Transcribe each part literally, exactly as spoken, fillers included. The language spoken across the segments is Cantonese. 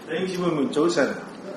弟兄姊妹們早晨，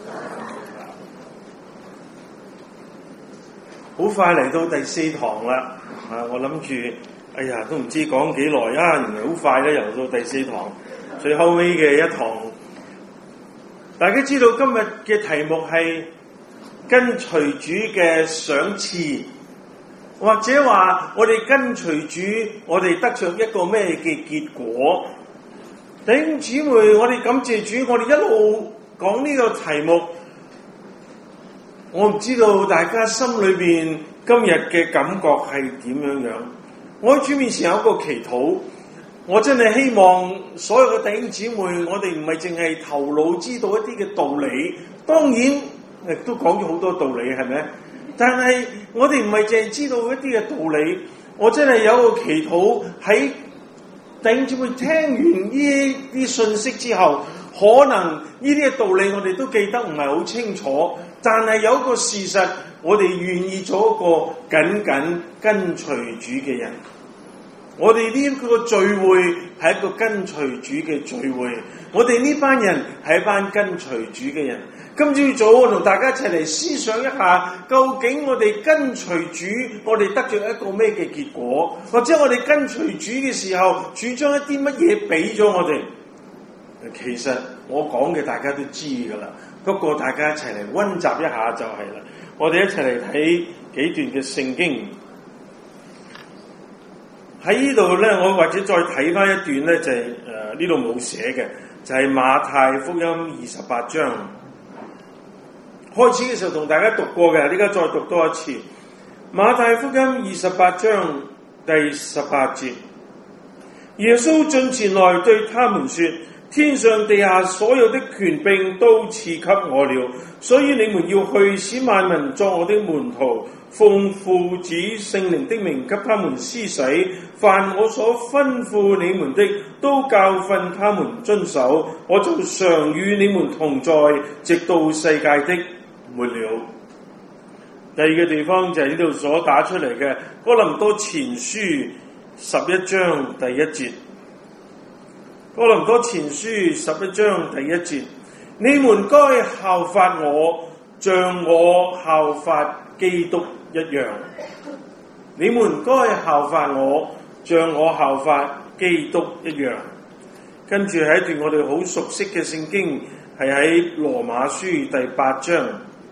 好快嚟到第四堂啦！啊，我諗住，哎呀，都唔知講幾耐啊，原來好快咧，又到第四堂，最後尾嘅一堂。大家知道今日嘅題目係跟隨主嘅賞賜，或者話我哋跟隨主，我哋得着一個咩嘅結果？弟兄姊妹，我哋感謝主，我哋一路講呢個題目，我唔知道大家心裏邊今日嘅感覺係點樣樣。我喺主面前有一個祈禱，我真係希望所有嘅弟兄姊妹，我哋唔係淨係頭腦知道一啲嘅道理，當然亦都講咗好多道理，係咪？但係我哋唔係淨係知道一啲嘅道理，我真係有一個祈禱喺弟兄姊妹聽完呢啲信息之後，可能呢啲嘅道理我哋都記得唔係好清楚，但係有一個事實，我哋願意做一個緊緊跟隨主嘅人。我哋呢個聚會係一個跟隨主嘅聚會，我哋呢班人係一班跟隨主嘅人。今朝早我同大家一齊嚟思想一下，究竟我哋跟隨主，我哋得着一個咩嘅結果？或者我哋跟隨主嘅時候，主將一啲乜嘢俾咗我哋？其實我講嘅大家都知㗎啦，不過大家一齊嚟溫習一下就係啦。我哋一齊嚟睇幾段嘅聖經。喺呢度咧，我或者再睇翻一段咧，就係誒呢度冇寫嘅，就係、是、馬太福音二十八章。開始嘅時候同大家讀過嘅，而家再讀多一次。馬太福音二十八章第十八節，耶穌進前來對他們說：天上地下所有的權柄都賜給我了，所以你們要去，使萬民作我的門徒，奉父子聖靈的名給他們施洗，凡我所吩咐你們的，都教訓他們遵守，我就常與你們同在，直到世界的末了。第二個地方就係呢度所打出嚟嘅哥林多前書十一章第一節。哥林多前書十一章第一節，你們該效法我，像我效法基督一樣。你們該效法我，像我效法基督一樣。跟住係一段我哋好熟悉嘅聖經，係喺羅馬書第八章。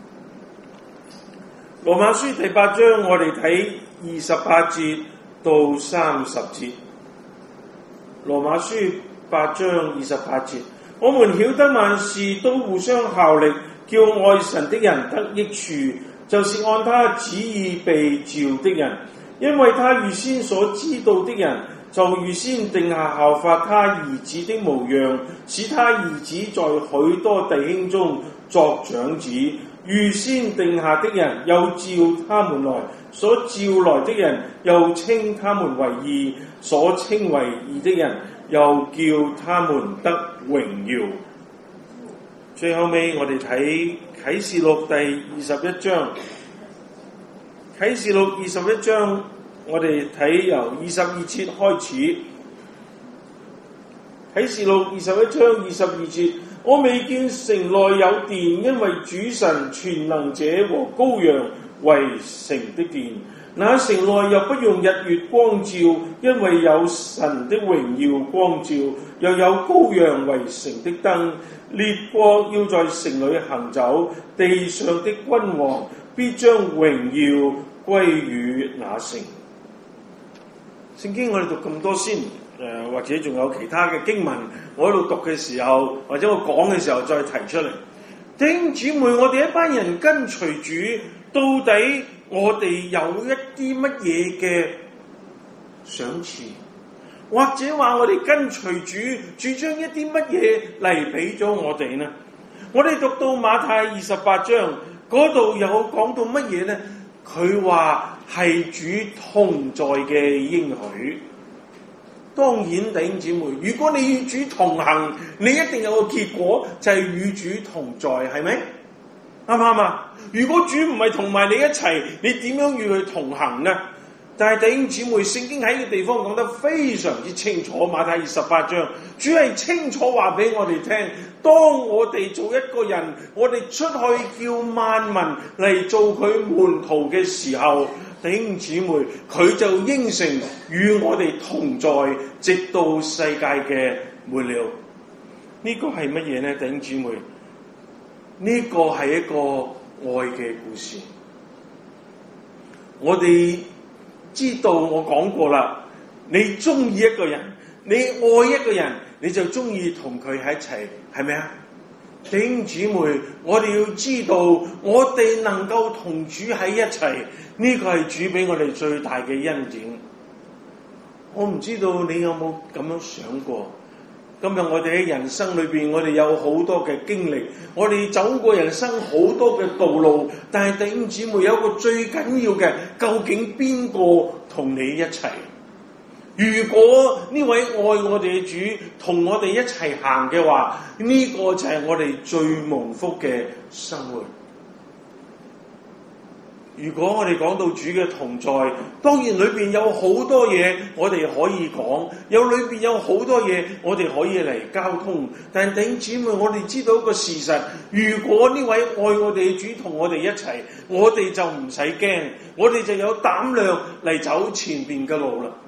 羅馬書第八章，我哋睇二十八節到三十節。羅馬書八章二十八節，我們曉得萬事都互相效力，叫愛神的人得益處，就是按他旨意被召的人，因為他預先所知道的人，就預先定下效法他兒子的模樣，使他兒子在許多弟兄中作長子。預先定下的人，又召他們來；所召來的人，又稱他們為義；所稱為義的人，又叫他們得榮耀。最後尾我哋睇啟示錄第二十一章。啟示錄二十一章，我哋睇由二十二節開始。啟示錄二十一章二十二節，我未見城內有殿，因為主神全能者和羔羊為城的殿。那城內又不用日月光照，因為有神的榮耀光照，又有羔羊為城的燈。列國要在城裏行走，地上的君王必將榮耀歸於那城。聖經我哋讀咁多先，誒、呃、或者仲有其他嘅經文，我喺度讀嘅時候，或者我講嘅時候再提出嚟。弟兄姊妹，我哋一班人跟隨主，到底我哋有一啲乜嘢嘅賞賜，或者話我哋跟隨主，主將一啲乜嘢嚟俾咗我哋呢？我哋讀到馬太二十八章嗰度有講到乜嘢呢？佢話係主同在嘅應許。當然，弟兄姊妹，如果你與主同行，你一定有個結果，就係、是、與主同在，係咪？啱唔啱啊？如果主唔係同埋你一齊，你點樣與佢同行呢？ 但係弟兄姊妹，聖經喺呢個地方講得非常之清楚，馬太二十八章，主係清楚話俾我哋聽，當我哋做一個人，我哋出去叫萬民嚟做佢門徒嘅時候，弟兄姊妹，佢就應承與我哋同在，直到世界嘅末了。呢個係乜嘢呢？弟兄姊妹，呢個係一個愛嘅故事。我哋知道，我講過啦，你中意一個人，你愛一個人，你就中意同佢喺一齊，係咪啊？弟兄姊妹，我哋要知道，我哋能夠同主喺一齊，呢個係主俾我哋最大嘅恩典。我唔知道你有冇咁樣想過？今日我哋喺人生裏邊，我哋有好多嘅經歷，我哋走過人生好多嘅道路，但係弟兄姊妹，有一個最緊要嘅，究竟邊個同你一齊？如果呢位愛我哋嘅主同我哋一齊行嘅話，呢個就係我哋最蒙福嘅生活。如果我哋講到主嘅同在，當然裏邊有好多嘢我哋可以講，有裏邊有好多嘢我哋可以嚟交通。但係弟兄姊妹，我哋知道一個事實，如果呢位愛我哋嘅主同我哋一齊，我哋就唔使驚，我哋就有膽量嚟走前邊嘅路啦。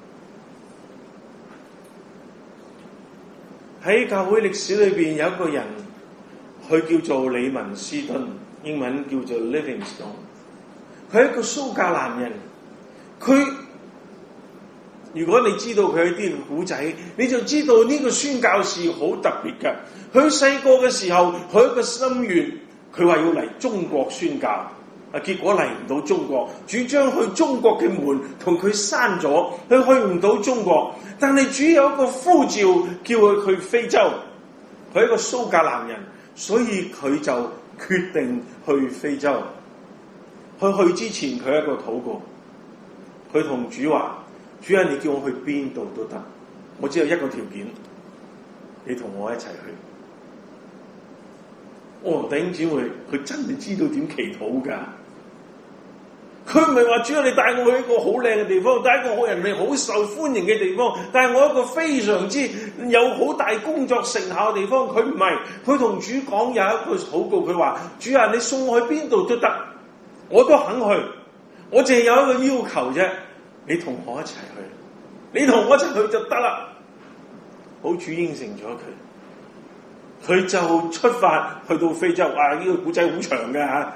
喺教會歷史裏邊有一個人，佢叫做李文斯頓，英文叫做 Livingstone。佢係一個蘇格蘭人，佢如果你知道佢啲古仔，你就知道呢個宣教士好特別嘅。佢細個嘅時候，佢一個心願，佢話要嚟中國宣教，啊結果嚟唔到中國，主將去中國嘅門同佢閂咗，佢去唔到中國。但係主有一個呼召，叫佢去非洲。佢係一個蘇格蘭人，所以佢就決定去非洲。佢去之前，佢一個禱告，佢同主話：主啊，你叫我去邊度都得，我只有一個條件，你同我一齊去。哦，弟兄姊妹，佢真係知道點祈禱噶。佢唔係話主啊，你帶我去一個好靚嘅地方，帶一個好人哋好受歡迎嘅地方，帶我一個非常之有好大工作成效嘅地方。佢唔係，佢同主講有一句禱告，佢話：主啊，你送我去邊度都得。我都肯去，我淨係有一個要求啫，你同我一齊去，你同我一齊去就得啦。好，主應承咗佢，佢就出發去到非洲。啊，呢個古仔好長嘅吓。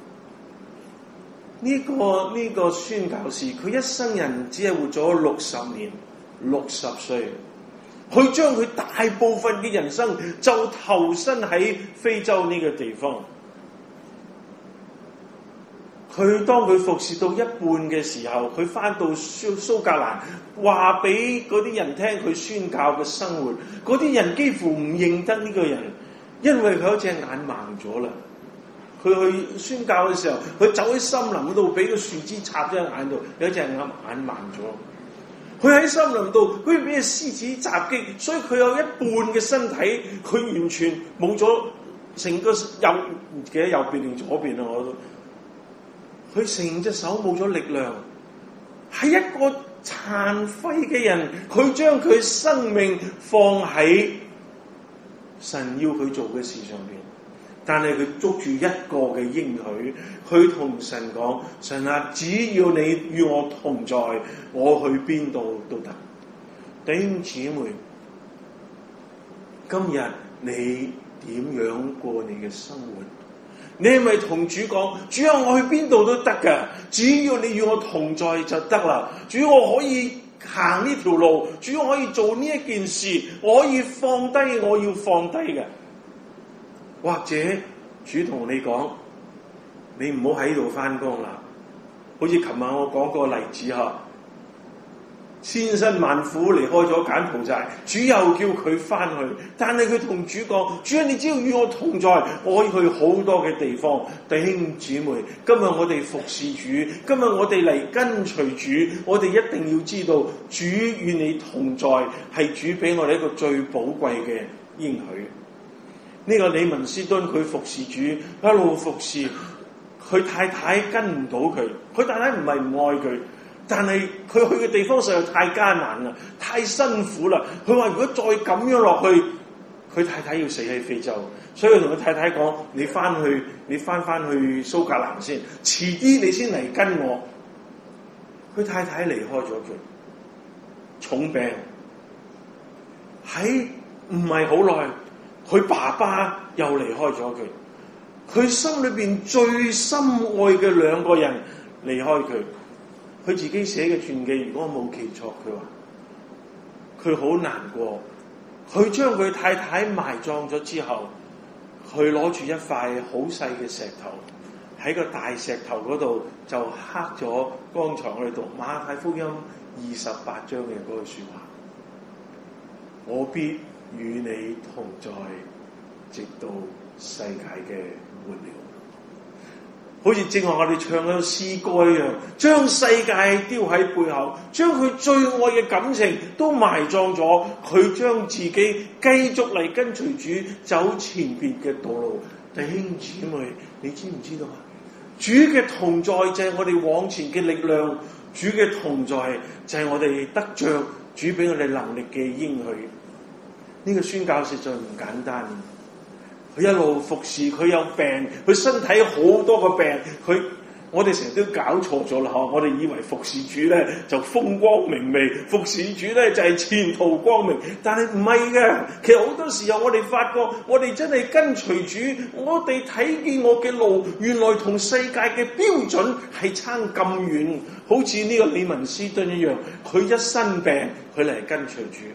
呢個呢個宣教士，佢一生人只係活咗六十年，六十歲，佢將佢大部分嘅人生就投身喺非洲呢個地方。佢當佢服侍到一半嘅時候，佢翻到蘇蘇格蘭，話俾嗰啲人聽佢宣教嘅生活。嗰啲人幾乎唔認得呢個人，因為佢好似眼盲咗啦。佢去宣教嘅時候，佢走喺森林嗰度，俾個樹枝插咗喺眼度，有隻眼眼盲咗。佢喺森林度，佢俾隻獅子襲擊，所以佢有一半嘅身體，佢完全冇咗成個右唔記得右邊定左邊啊！我都。佢成隻手冇咗力量，係一個殘廢嘅人，佢將佢生命放喺神要佢做嘅事上邊，但係佢捉住一個嘅應許，佢同神講：神啊，只要你與我同在，我去邊度都得。弟兄姊妹，今日你點樣過你嘅生活？你係咪同主講：主啊，我去邊度都得㗎，只要你與我同在就得啦。主，我可以行呢條路，主，我可以做呢一件事，我可以放低我要放低嘅。或者主同你講：你唔好喺度返工啦。好似琴晚我講個例子吓，千辛萬苦離開咗柬埔寨，主又叫佢翻去，但係佢同主講：主啊，你只要與我同在，我可以去好多嘅地方。弟兄姊妹，今日我哋服侍主，今日我哋嚟跟隨主，我哋一定要知道，主與你同在係主俾我哋一個最寶貴嘅應許。呢、這個李文斯敦佢服侍主，一路服侍，佢太太跟唔到佢，佢太太唔係唔愛佢。 但係佢去嘅地方實在太艱難啦，太辛苦啦。佢話如果再咁樣落去，佢太太要死喺非洲，所以佢同佢太太講：你翻去，你翻翻去蘇格蘭先，遲啲你先嚟跟我。佢太太離開咗佢，重病，喺唔係好耐，佢爸爸又離開咗佢，佢心裏邊最深愛嘅兩個人離開佢。佢自己寫嘅傳記，如果我冇記錯，佢話佢好難過。佢將佢太太埋葬咗之後，佢攞住一塊好細嘅石頭，喺個大石頭嗰度就刻咗剛才我哋讀馬太福音二十八章嘅嗰句說話：我必與你同在，直到世界嘅末了。好似正話我哋唱嘅詩歌一樣，將世界丟喺背後，將佢最愛嘅感情都埋葬咗，佢將自己繼續嚟跟隨主走前邊嘅道路。弟兄姊妹，你知唔知道啊？主嘅同在就係我哋往前嘅力量，主嘅同在就係我哋得着主俾我哋能力嘅應許。呢個宣教士就唔簡單。佢一路服侍，佢有病，佢身體好多個病，佢我哋成日都搞錯咗啦嗬！我哋以為服侍主咧就風光明媚，服侍主咧就係前途光明，但係唔係嘅。其實好多時候我哋發覺，我哋真係跟隨主，我哋睇見我嘅路，原來同世界嘅標準係差咁遠。好似呢個李文斯頓一樣，佢一身病，佢嚟跟隨主。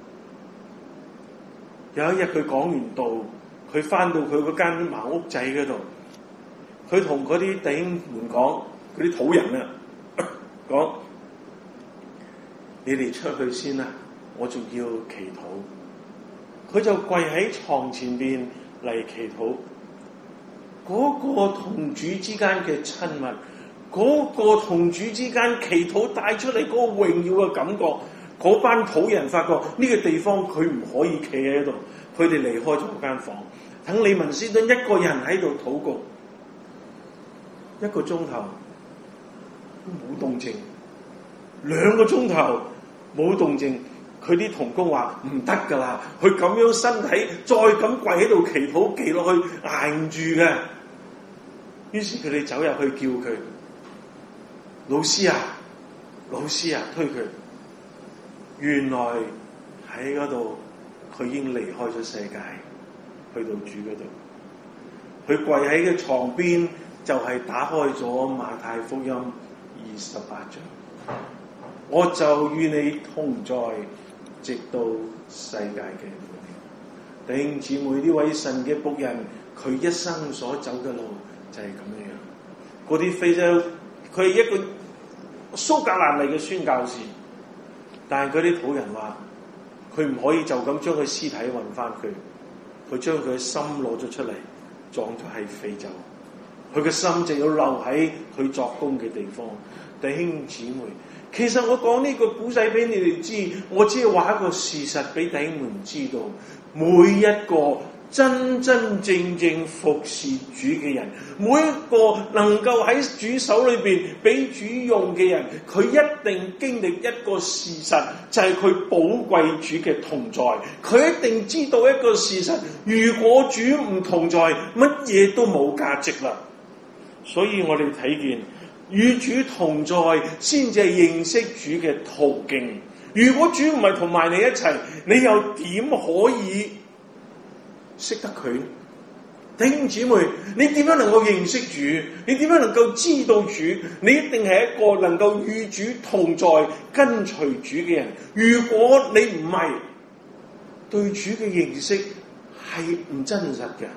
有一日佢講完道，佢翻到佢嗰間茅屋仔嗰度，佢同嗰啲弟兄們講，嗰啲土人啊，講：你哋出去先啦，我仲要祈禱。佢就跪喺床前邊嚟祈禱。嗰個同主之間嘅親密，嗰個同主之間祈禱帶出嚟嗰個榮耀嘅感覺，嗰班土人發覺呢個地方佢唔可以企喺度，佢哋離開咗間房。等李文斯頓一個人喺度禱告，一個鐘頭冇動靜，兩個鐘頭冇動靜，佢啲同工話唔得㗎啦，佢咁樣身體再咁跪喺度祈禱祈落去捱唔住嘅。於是佢哋走入去叫佢：老師啊，老師啊，推佢。原來喺嗰度佢已經離開咗世界。去到主嗰度，佢跪喺個床邊，就係、是、打開咗馬太福音二十八章。我就與你同在，直到世界嘅末了。弟兄姊妹，呢位神嘅僕人，佢一生所走嘅路就係咁樣。嗰啲非洲，佢係一個蘇格蘭嚟嘅宣教士，但係嗰啲土人話，佢唔可以就咁將佢屍體運翻佢。佢將佢嘅心攞咗出嚟，葬咗喺非洲。佢嘅心就要留喺佢作工嘅地方。弟兄姊妹，其實我講呢個古仔俾你哋知，我只係話一個事實俾弟兄們知道，每一個真真正正服侍主嘅人，每一個能夠喺主手裏邊俾主用嘅人，佢一定經歷一個事實，就係佢寶貴主嘅同在。佢一定知道一個事實，如果主唔同在，乜嘢都冇價值啦。所以我哋睇見與主同在先至係認識主嘅途徑。如果主唔係同埋你一齊，你又點可以識得佢？弟兄姊妹，你點樣能夠認識主？你點樣能夠知道主？你一定係一個能夠與主同在、跟隨主嘅人。如果你唔係，對主嘅認識係唔真實嘅。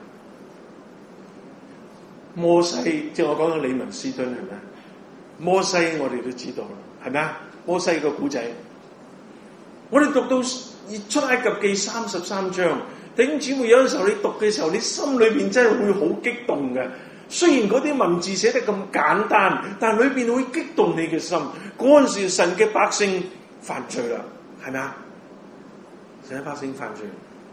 摩西，即係我講嘅李文斯頓係咪？摩西我哋都知道啦，係咪啊？摩西個古仔，我哋讀到出埃及記三十三章。弟兄姊妹，有陣時候你讀嘅時候，你心裏邊真係會好激動嘅。雖然嗰啲文字寫得咁簡單，但係裏邊會激動你嘅心。嗰陣時神嘅百姓犯罪啦，係咪啊？神嘅百姓犯罪，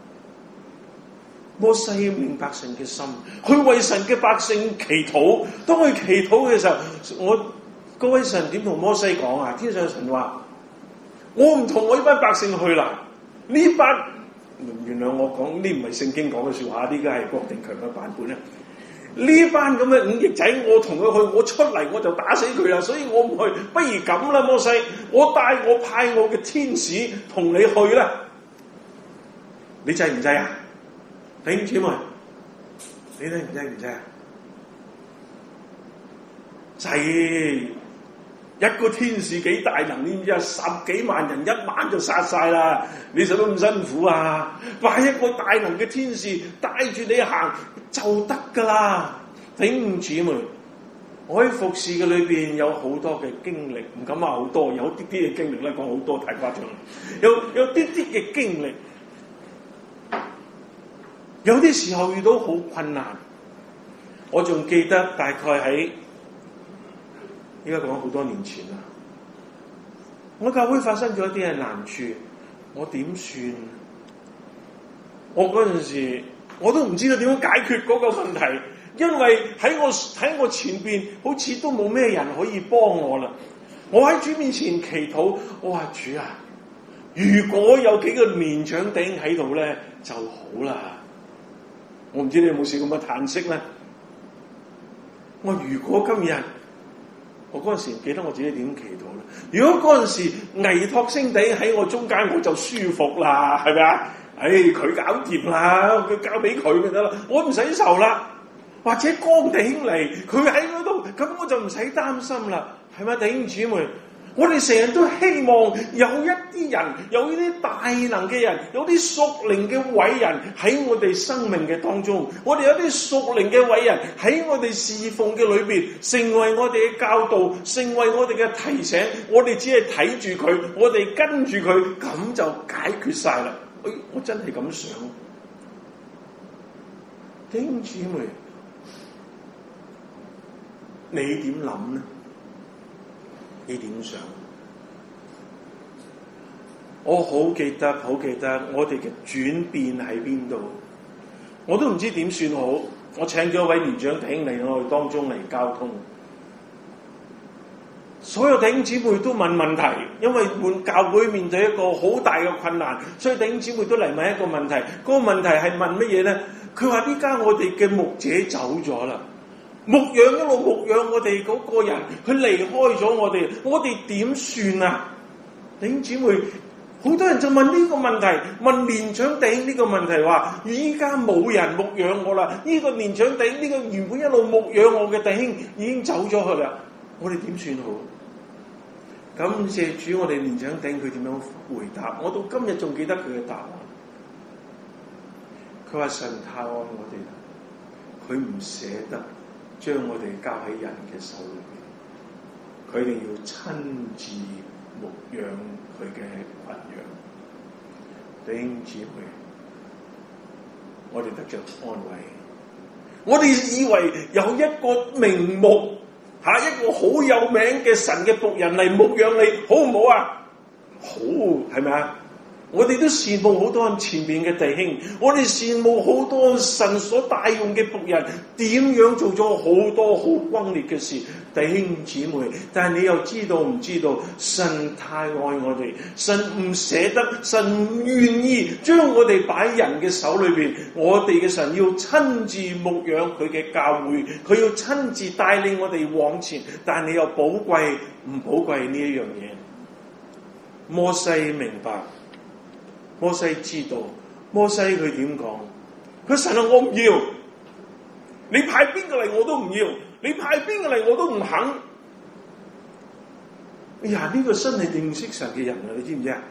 摩西明白神嘅心，佢為神嘅百姓祈禱。當佢祈禱嘅時候，我各位，神點同摩西講啊？天上神話：我唔同我呢班百姓去啦。呢班原諒我講，呢唔係聖經講嘅説話，呢個係郭定強嘅版本咧。呢班咁嘅忤逆仔，我同佢去，我出嚟我就打死佢啦，所以我唔去。不如咁啦，摩西，我帶我派我嘅天使同你去啦。你制唔制啊？弟兄姊妹，你制唔制唔制啊？制！一個天使幾大能，知唔知啊？十幾萬人一晚就殺晒啦！你使乜咁辛苦啊？派一個大能嘅天使帶住你行就得噶啦！弟兄姊妹，我喺服侍嘅裏邊有好多嘅經歷，唔敢話好多，有啲啲嘅經歷咧，講好多太誇張。有有啲啲嘅經歷，有啲時候遇到好困難，我仲記得大概喺。依家講好多年前啦，我教會發生咗一啲嘅難處，我點算？我嗰陣時我都唔知道點樣解決嗰個問題，因為喺我喺我前邊好似都冇咩人可以幫我啦。我喺主面前祈禱，我話主啊，如果有幾個年長弟兄喺度咧就好啦。我唔知你有冇試過咁嘅嘆息咧？我如果今日我嗰陣時唔記得我自己點祈禱啦。如果嗰陣時危託星弟喺我中間，我就舒服啦，係咪啊？唉，佢搞掂啦，佢交俾佢咪得啦，我唔使受啦。或者江弟兄嚟，佢喺嗰度，咁我就唔使擔心啦，係咪弟兄姊妹？我哋成日都希望有一啲人，有呢啲大能嘅人，有啲屬靈嘅偉人喺我哋生命嘅當中。我哋有啲屬靈嘅偉人喺我哋侍奉嘅裏邊，成為我哋嘅教導，成為我哋嘅提醒。我哋只係睇住佢，我哋跟住佢，咁就解決晒啦。哎，我真係咁想，弟兄姊妹，你點諗呢？你點想？我好記得，好記得我哋嘅轉變喺邊度，我都唔知點算好。我請咗一位年長弟兄嚟我哋當中嚟交通，所有弟兄姊妹都問問題，因為換教會面對一個好大嘅困難，所以弟兄姊妹都嚟問一個問題。嗰個問題係問乜嘢咧？佢話：呢家我哋嘅牧者走咗啦。牧養一路牧養我哋嗰個人，佢離開咗我哋，我哋點算啊？弟兄姊妹，好多人就問呢個問題，問年長弟兄呢個問題，話依家冇人牧養我啦，呢個年長弟兄，呢個原本一路牧養我嘅弟兄已經走咗去啦，我哋點算好？感謝主，我哋年長弟兄佢點樣回答？我到今日仲記得佢嘅答案。佢話神太愛我哋啦，佢唔捨得將我哋交喺人嘅手裏邊，佢哋要親自牧養佢嘅群羊。弟兄姊妹，我哋得着安慰。我哋以為有一個名目，吓一個好有名嘅神嘅僕人嚟牧養你，好唔好啊？好，係咪啊？我哋都羨慕好多前面嘅弟兄，我哋羨慕好多神所帶用嘅僕人，點樣做咗好多好轟烈嘅事，弟兄姊妹。但係你又知道唔知道？神太愛我哋，神唔捨得，神願意將我哋擺喺人嘅手裏邊。我哋嘅神要親自牧養佢嘅教會，佢要親自帶領我哋往前。但係你又寶貴唔寶貴呢一樣嘢？摩西明白。摩西知道，摩西佢點講？佢神啊，我唔要，你派邊個嚟我都唔要，你派邊個嚟我都唔肯。哎呀，呢個真係認識神嘅人啊，你知唔知啊？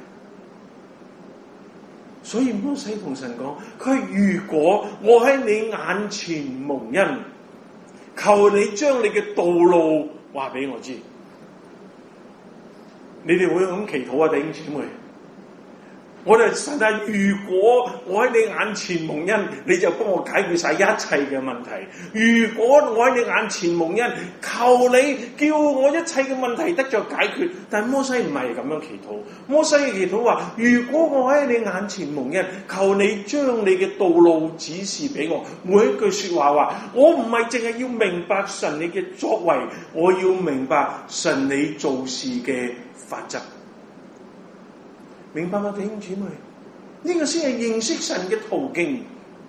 所以摩西同神講，佢如果我喺你眼前蒙恩，求你將你嘅道路話俾我知。你哋會咁祈禱啊，弟兄姊妹？ 我哋神啊，如果我喺你眼前蒙恩，你就幫我解決晒一切嘅問題。如果我喺你眼前蒙恩，求你叫我一切嘅問題得着解決。但係摩西唔係咁樣祈禱，摩西嘅祈禱話：如果我喺你眼前蒙恩，求你將你嘅道路指示俾我。每一句說話話，我唔係淨係要明白神你嘅作為，我要明白神你做事嘅法則。明白嗎，弟兄姊妹？呢、這個先係認識神嘅途徑。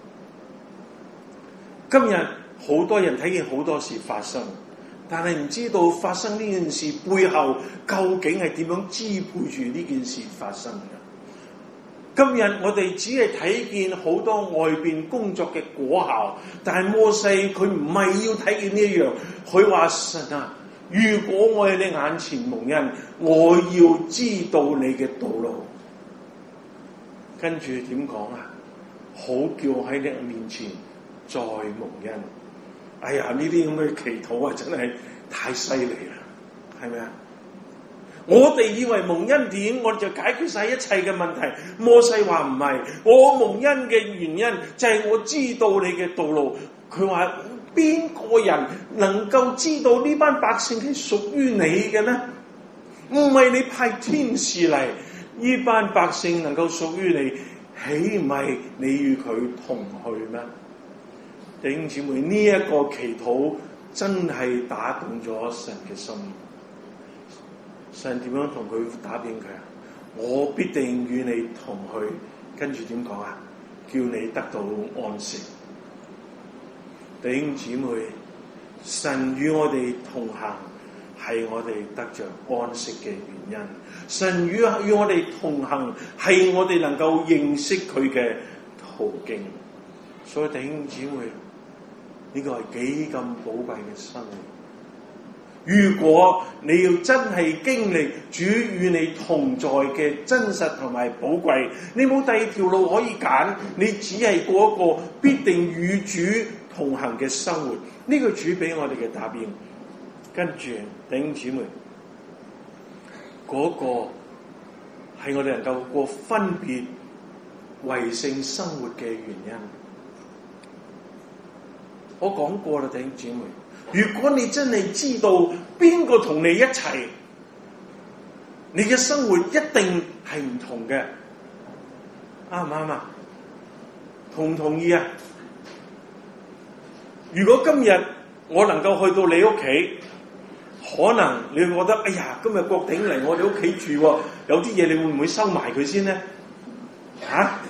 今日好多人睇見好多事發生，但係唔知道發生呢件事背後究竟係點樣支配住呢件事發生嘅。今日我哋只係睇見好多外邊工作嘅果效，但係摩西佢唔係要睇見呢一樣，佢話神啊，如果我喺你眼前蒙恩，我要知道你嘅道路。跟住點講啊？好叫我喺你面前再蒙恩。哎呀，呢啲咁嘅祈禱啊，真係太犀利啦，係咪啊？我哋以為蒙恩典，我哋就解決晒一切嘅問題。摩西話唔係，我蒙恩嘅原因就係我知道你嘅道路。佢話邊個人能夠知道呢班百姓係屬於你嘅呢？唔係你派天使嚟。呢班百姓能夠屬於你，豈唔係你與佢同去咩？弟兄姊妹，呢、這、一個祈禱真係打動咗神嘅心。神點樣同佢打點佢啊？我必定與你同去。跟住點講啊？叫你得到安息。弟兄姊妹，神與我哋同行，係我哋得着安息嘅原因。神與與我哋同行，係我哋能夠認識佢嘅途徑。所以弟兄姊妹，呢、這個係幾咁寶貴嘅生活。如果你要真係經歷主與你同在嘅真實同埋寶貴，你冇第二條路可以揀，你只係過一個必定與主同行嘅生活。呢、這個主俾我哋嘅答應。跟住弟兄姊妹，嗰、那個係我哋能夠過分別為聖生活嘅原因。我講過啦，弟兄姊妹，如果你真係知道邊個同你一齊，你嘅生活一定係唔同嘅。啱唔啱啊？同唔同意啊？如果今日我能夠去到你屋企，可能你會覺得，哎呀，今日國頂嚟我哋屋企住，有啲嘢你會唔會收埋佢先呢？嚇、啊，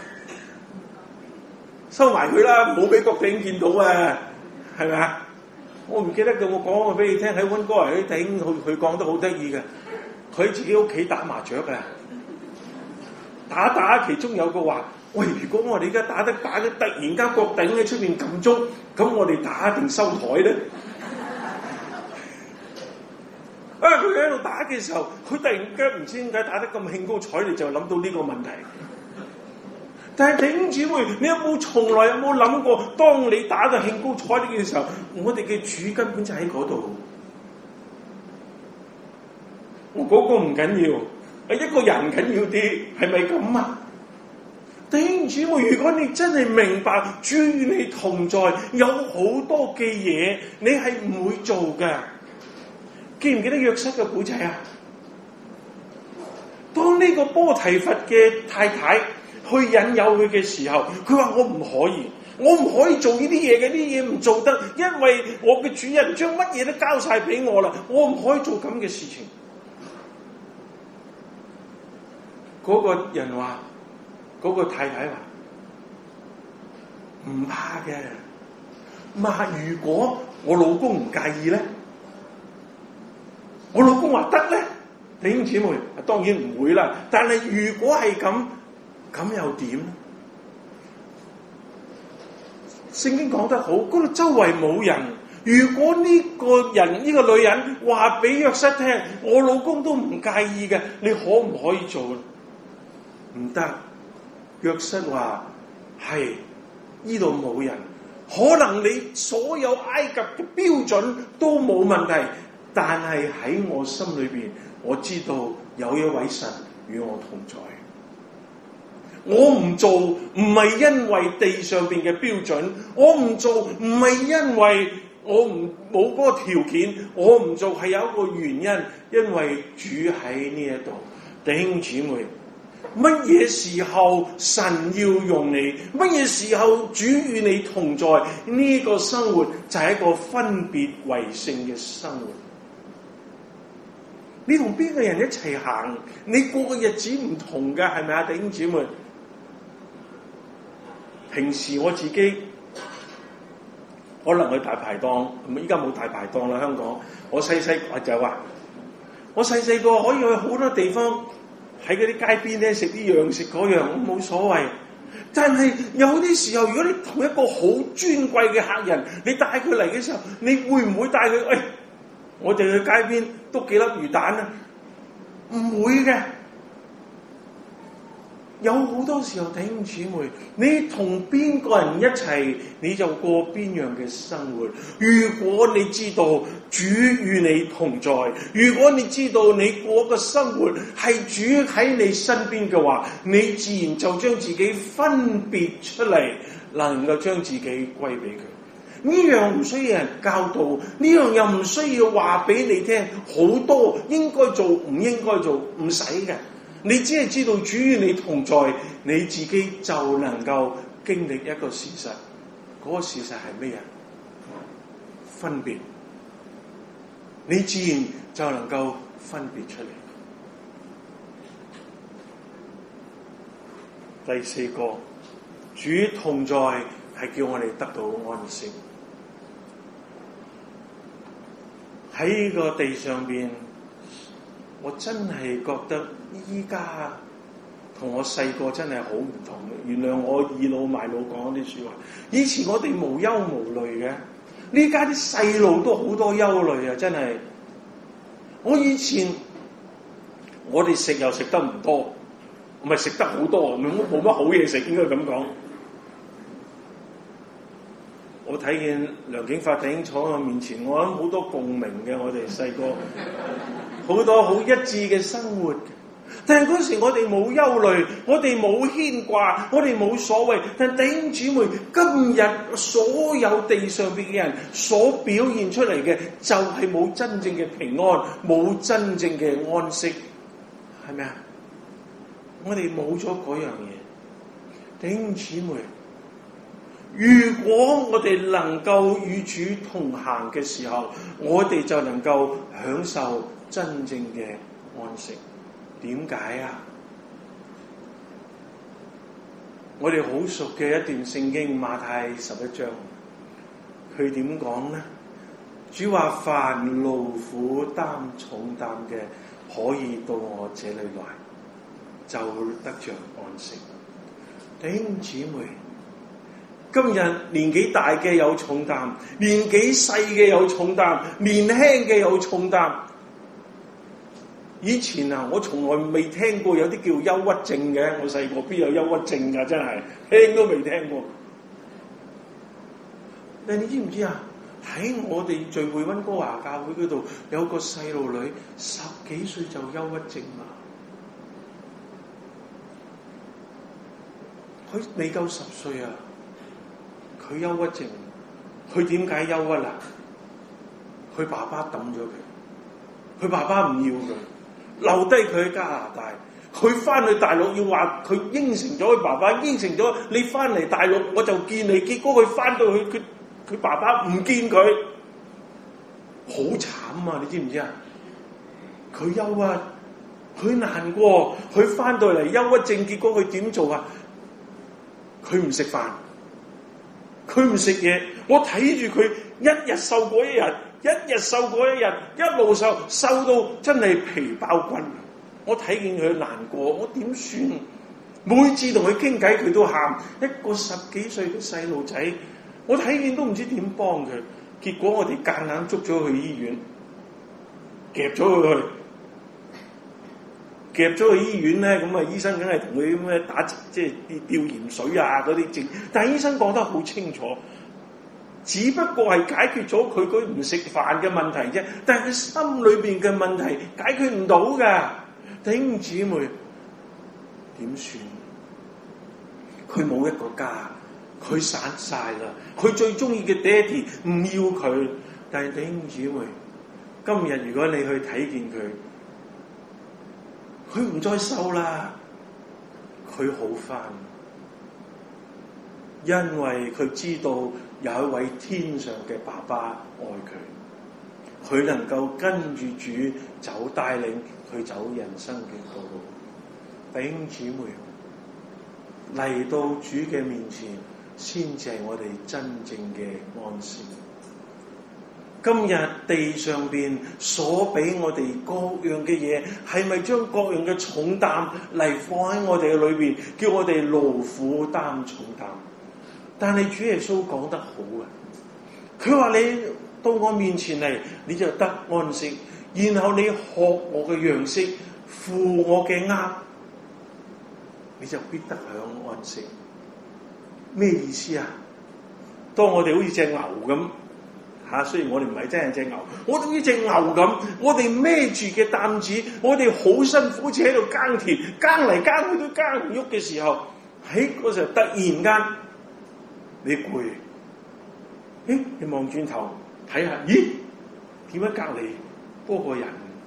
收埋佢啦，唔好俾國頂見到啊，係咪啊？我唔記得嘅，我講過俾你聽，喺溫哥華啲頂，佢佢講得好得意嘅，佢喺自己屋企打麻雀嘅，打打其中有個話，喂，如果我哋而家打得打得突然間國頂喺出面撳鐘，咁我哋打定收台咧？啊！佢喺度打嘅時候，佢突然間唔知點解打得咁興高采烈，就諗到呢個問題。但係弟兄姊妹，你有冇從來有冇諗過，當你打到興高采烈嘅時候，我哋嘅主根本就喺嗰度。我嗰個唔緊要，係一個人緊要啲，係咪咁啊？弟兄姊妹，如果你真係明白主與你同在，有好多嘅嘢你係唔會做嘅。記唔記得約瑟嘅古仔啊？當呢個波提乏嘅太太去引誘佢嘅時候，佢話我唔可以，我唔可以做呢啲嘢嘅，呢啲嘢唔做得，因為我嘅主人將乜嘢都交晒俾我啦，我唔可以做咁嘅事情。嗰個人話，嗰個太太話唔怕嘅，嘛如果我老公唔介意咧？我老公話得咧，弟兄姊妹，當然唔會啦。但係如果係咁，咁又點？聖經講得好，嗰度周圍冇人。如果呢個人呢、呢個女人話俾約瑟聽，我老公都唔介意嘅，你可唔可以做？唔得。約瑟話係，呢度冇人，可能你所有埃及嘅標準都冇問題。但係喺我心裏邊，我知道有一位神與我同在。 我唔做唔係因為地上邊嘅標準，我唔做唔係因為我唔冇嗰個條件，我唔做係有一個原因，因為主喺呢一度。弟兄姊妹，乜嘢時候神要用你？乜嘢時候主與你同在？呢個生活就係一個分別為聖嘅生活。你同邊個人一齊行，你過嘅日子唔同㗎，係咪啊？弟兄姊妹，平時我自己可能去大排檔，咁依家冇大排檔啦，香港。我細細個就話，我細細個可以去好多地方，喺嗰啲街邊咧食呢樣食嗰樣，我冇所謂。但係有啲時候，如果你同一個好尊貴嘅客人，你帶佢嚟嘅時候，你會唔會帶佢？喂、哎，我哋去街邊篤幾粒魚蛋啊？唔會嘅。有好多時候，弟兄姊妹，你同邊個人一齊，你就過邊樣嘅生活。如果你知道主與你同在，如果你知道你過嘅生活係主喺你身邊嘅話，你自然就將自己分別出嚟，能夠將自己歸俾佢。呢樣唔需要人教導，呢樣又唔需要話俾你聽，好多應該做唔應該做，唔使嘅。你只係知道主與你同在，你自己就能夠經歷一個事實。嗰個事實係咩啊？分別。你自然就能夠分別出嚟。第四個，主同在係叫我哋得到安息。喺個地上邊，我真係覺得依家同我細個真係好唔同嘅。原諒我倚老賣老講啲説話。以前我哋無憂無慮嘅，呢家啲細路都好多憂慮啊！真係。我以前我哋食又食得唔多，唔係食得好多，冇冇乜好嘢食，應該咁講。我睇見梁景發弟兄坐喺我面前，我諗好多共鳴嘅。我哋細個好多好一致嘅生活，但係嗰時我哋冇憂慮，我哋冇牽掛，我哋冇所謂。但係弟兄姊妹，今日所有地上邊嘅人所表現出嚟嘅，就係冇真正嘅平安，冇真正嘅安息，係咪啊？我哋冇咗嗰樣嘢，弟兄姊妹。如果我哋能夠與主同行嘅時候，我哋就能夠享受真正嘅安息。點解啊？我哋好熟嘅一段聖經馬太十一章，佢點講呢？主話：凡勞苦擔重擔嘅，可以到我這裡來，就得着安息。弟兄姊妹，今日年紀大嘅有重擔，年紀細嘅有重擔，年輕嘅有重擔。以前啊，我從來未聽過有啲叫憂鬱症嘅。我細個邊有憂鬱症㗎？真係聽都未聽過。但你知唔知啊？喺我哋聚會溫哥華教會嗰度，有個細路女十幾歲就憂鬱症啦。佢未夠十歲啊！佢憂鬱症，佢點解憂鬱啊？佢爸爸抌咗佢，佢爸爸唔要佢，留低佢喺加拿大。佢翻去大陸要話佢應承咗佢爸爸，應承咗你翻嚟大陸我就見你。結果佢翻到去，佢佢爸爸唔見佢，好慘啊！你知唔知啊？佢憂鬱，佢難過，佢翻到嚟憂鬱症，結果佢點做啊？佢唔食飯。佢唔食嘢，我睇住佢一日瘦過一日，一日瘦過一日，一路瘦，瘦到真係皮包骨。我睇見佢難過，我點算？每次同佢傾偈，佢都喊。一個十幾歲嘅細路仔，我睇見都唔知點幫佢。結果我哋夾硬捉咗佢去醫院，夾咗佢去。夾咗去醫院咧，咁啊醫生梗係同佢咁樣打即係吊鹽水啊嗰啲症，但係醫生講得好清楚，只不過係解決咗佢佢唔食飯嘅問題啫，但係佢心裏邊嘅問題解決唔到㗎。弟兄姊妹點算？ 佢冇一個家，佢散晒啦。佢最中意嘅爹哋唔要佢，但係弟兄姊妹，今日如果你去睇見佢，佢唔再瘦啦，佢好返，因為佢知道有一位天上嘅爸爸愛佢，佢能夠跟住主走，帶領佢走人生嘅道路。弟兄姊妹，嚟到主嘅面前，先至係我哋真正嘅安息。今日地上邊所俾我哋各樣嘅嘢，係咪將各樣嘅重擔嚟放喺我哋嘅裏邊，叫我哋勞苦擔重擔？但係主耶穌講得好啊，佢話你到我面前嚟，你就得安息，然後你學我嘅樣式，負我嘅軛，你就必得享安息。咩意思啊？當我哋好似隻牛咁。嚇！雖然我哋唔係真係隻牛，我好似隻牛咁，我哋孭住嘅擔子，我哋好辛苦，好似喺度耕田，耕嚟耕去都耕唔喐嘅時候，喺嗰時候突然間你攰，誒你望轉頭睇下，咦？點解隔離多個人？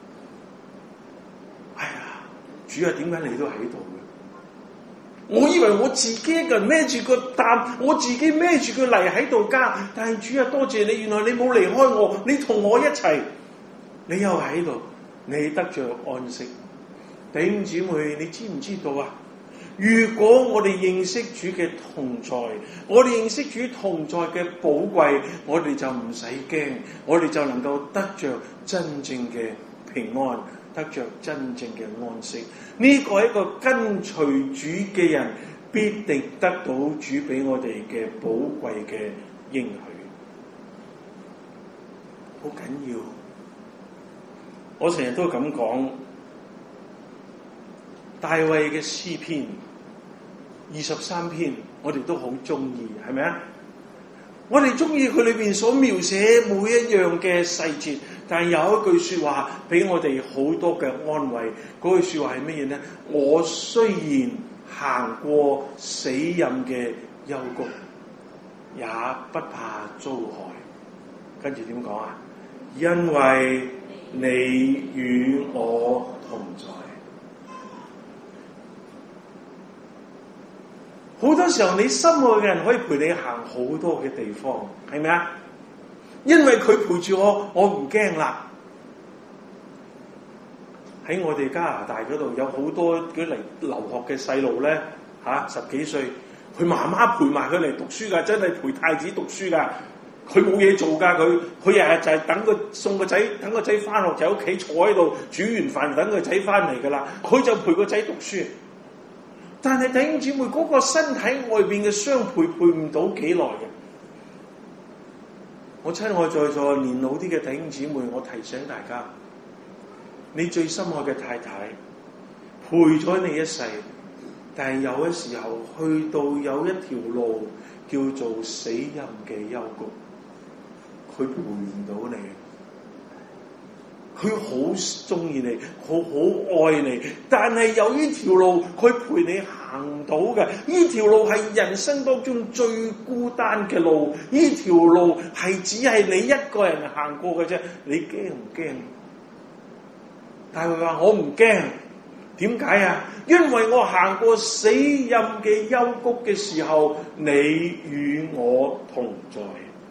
哎呀，主啊，點解你都喺度嘅？我以為我自己一個人孭住個擔，我自己孭住個泥喺度加，但係主啊，多謝你，原來你冇離開我，你同我一齊，你又喺度，你得着安息。弟兄姊妹，你知唔知道啊？如果我哋認識主嘅同在，我哋認識主同在嘅寶貴，我哋就唔使驚，我哋就能夠得着真正嘅平安，得着真正嘅安息。呢個係一個跟隨主嘅人必定得到主俾我哋嘅寶貴嘅應許，好緊要。我成日都咁講，大衛嘅詩篇二十三篇，我哋都好中意，係咪啊？我哋中意佢裏邊所描寫每一樣嘅細節，但係有一句說話俾我哋好多嘅安慰。嗰句說話係乜嘢呢？我雖然行過死蔭嘅幽谷，也不怕遭害。跟住點講啊？因為你與我同在。好多時候你心愛嘅人可以陪你行好多嘅地方，係咪啊？因為佢陪住我，我唔驚啦。喺我哋加拿大嗰度有好多嗰嚟留學嘅細路咧，嚇、啊、十幾歲，佢媽媽陪埋佢嚟讀書㗎，真係陪太子讀書㗎。佢冇嘢做㗎，佢佢日日就係等個送個仔，等個仔翻學就喺屋企坐喺度煮完飯等個仔翻嚟㗎啦。佢就陪個仔讀書。但係弟兄姊妹，嗰個身體外邊嘅相陪陪唔到幾耐嘅。我親愛在座年老啲嘅弟兄姊妹，我提醒大家，你最心愛嘅太太陪咗你一世，但係有一時候去到有一條路叫做死蔭嘅幽谷，佢陪唔到你。佢好中意你，好好愛你，但係有呢條路佢陪你行唔到嘅。呢條路係人生當中最孤單嘅路，呢條路係只係你一個人行過嘅啫。你驚唔驚？但係佢話我唔驚，點解啊？因為我行過死蔭嘅幽谷嘅時候，你與我同在。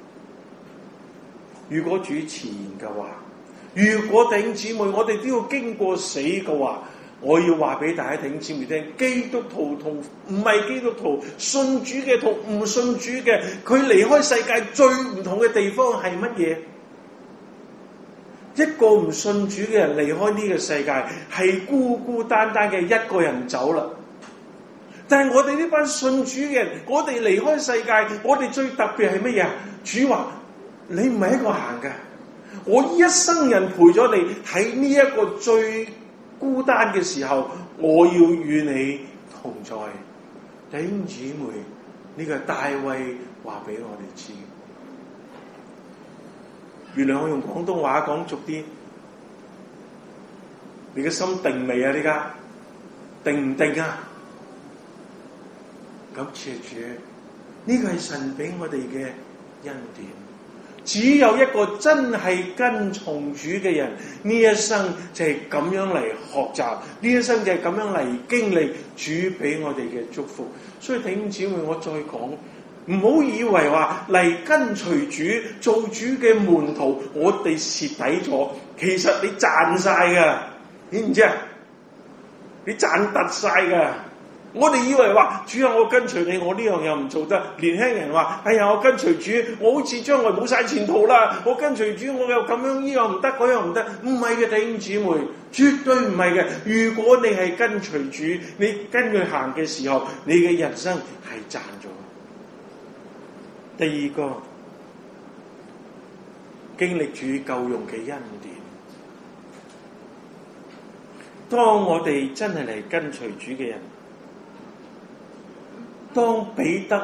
如果主遲延嘅話，如果弟兄姊妹，我哋都要經過死嘅話，我要話俾大家弟兄姊妹聽，基督徒同唔係基督徒，信主嘅同唔信主嘅，佢離開世界最唔同嘅地方係乜嘢？一個唔信主嘅人離開呢個世界，係孤孤單單嘅一個人走啦。但係我哋呢班信主嘅人，我哋離開世界，我哋最特別係乜嘢？主話你唔係一個行嘅。我一生人陪咗你喺呢一個最孤單嘅時候，我要與你同在。弟兄姊妹，呢、這個大衛話俾我哋知。原來我用廣東話講俗啲，你嘅心定未啊？呢家定唔定啊？咁感謝主，呢個係神俾我哋嘅恩典。只有一個真係跟從主嘅人，呢一生就係咁樣嚟學習，呢一生就係咁樣嚟經歷主俾我哋嘅祝福。所以弟兄姊妹，我再講，唔好以為話嚟跟隨主做主嘅門徒，我哋蝕底咗，其實你賺晒噶，知唔知啊？你賺突晒噶。我哋以為話主啊，我跟隨你，我呢樣又唔做得。年輕人話：哎呀，我跟隨主，我好似將來冇晒前途啦！我跟隨主，我又咁樣，呢樣唔得，嗰樣唔得。唔係嘅，弟兄姊妹，絕對唔係嘅。如果你係跟隨主，你跟佢行嘅時候，你嘅人生係賺咗。第二個，經歷主夠用嘅恩典。當我哋真係嚟跟隨主嘅人，當彼得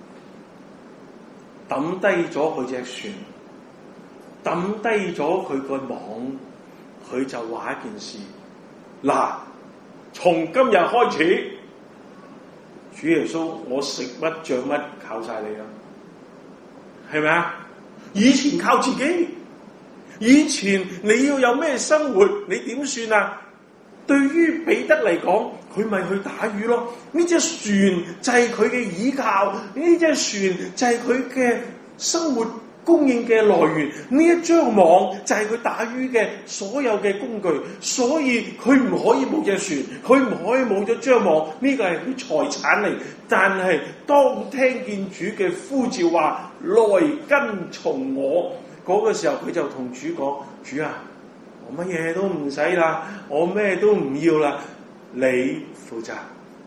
抌低咗佢隻船，抌低咗佢個網，佢就話一件事：嗱，從今日開始，主耶穌，我食乜着乜靠晒你啦，係咪啊？以前靠自己，以前你要有咩生活，你點算啊？對於彼得嚟講，佢咪去打魚咯？呢隻船就係佢嘅依靠，呢隻船就係佢嘅生活供應嘅來源，呢一張網就係佢打魚嘅所有嘅工具，所以佢唔可以冇隻船，佢唔可以冇咗張網，呢個係佢財產嚟。但係當聽見主嘅呼召話來跟從我嗰個時候，佢就同主講：主啊，我乜嘢都唔使啦，我咩都唔要啦，你負責。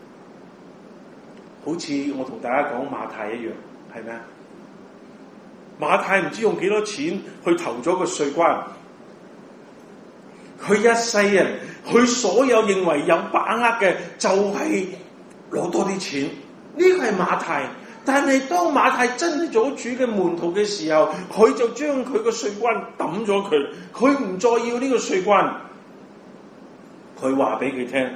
好似我同大家講馬太一樣，係咪啊？馬太唔知用幾多錢去投咗個稅關，佢一世人，佢所有認為有把握嘅就係攞多啲錢，呢個係馬太。但係當馬太真係做主嘅門徒嘅時候，佢就將佢個稅關抌咗佢，佢唔再要呢個稅關。佢話俾佢聽：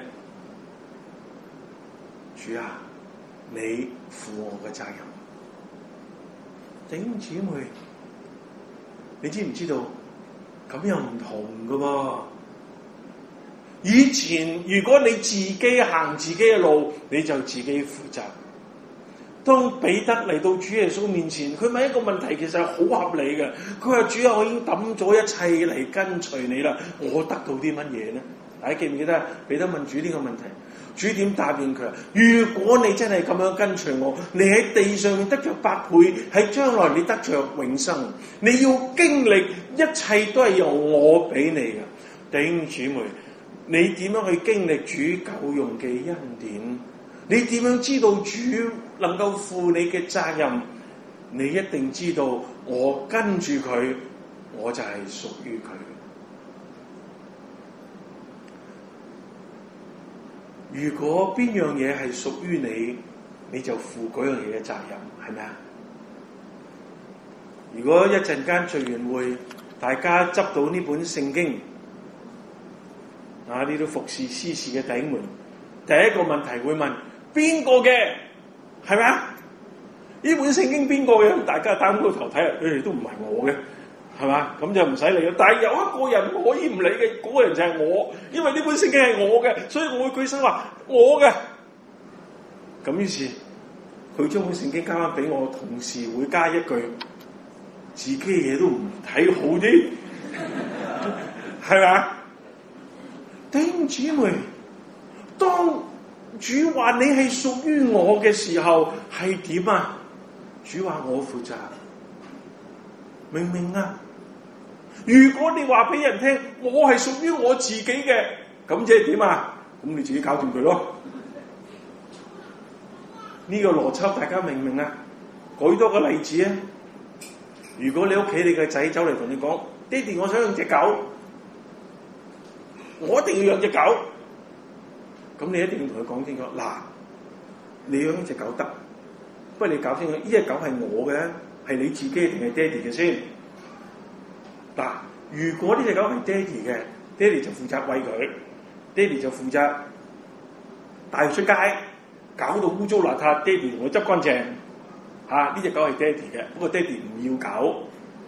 主啊，你負我嘅責任。弟兄姊妹，你知唔知道咁又唔同㗎喎？以前如果你自己行自己嘅路，你就自己負責。當彼得嚟到主耶穌面前，佢問一個問題，其實係好合理嘅。佢話：主啊，我已經抌咗一切嚟跟隨你啦，我得到啲乜嘢呢？大家記唔記得彼得問主呢個問題？主點答應佢？如果你真係咁樣跟隨我，你喺地上面得着百倍，喺將來你得着永生。你要經歷一切都係由我俾你嘅。弟兄姊妹，你點樣去經歷主夠用嘅恩典？你點樣知道主能夠負你嘅責任？你一定知道我跟住佢，我就係屬於佢。如果邊樣嘢係屬於你，你就負嗰樣嘢嘅責任，係咪啊？如果一陣間聚完會，大家執到呢本聖經，啊呢啲服侍司事嘅弟兄們，第一個問題會問邊個嘅，係咪啊？呢本聖經邊個嘅？大家擔個頭睇下，誒、哎、都唔係我嘅。係嘛？咁就唔使理啦。但係有一個人可以唔理嘅，嗰、那個人就係我，因為呢本聖經係我嘅，所以我會舉手話我嘅。咁於是佢將本聖經交翻俾我，同時會加一句自己嘢都唔睇好啲，係嘛？弟兄姊妹，當主話你係屬於我嘅時候，係點啊？主話我負責，明唔明啊？如果你話俾人聽，我係屬於我自己嘅，咁即係點啊？咁你自己搞掂佢咯。呢個邏輯大家明唔明啊？舉多個例子啊！如果你屋企你嘅仔走嚟同你講，爹哋，我想養隻狗，我一定要養隻狗。咁你一定要同佢講清楚，嗱，你養一隻狗得，不過你搞清楚，呢隻狗係我嘅，係你自己定係爹哋嘅先。嗱，如果呢隻狗係爹哋嘅，爹哋就負責餵佢，爹哋就負責帶佢出街， 搞到污糟邋遢，爹哋同佢執乾淨。嚇、啊！呢隻狗係爹哋嘅，不過爹哋唔要狗。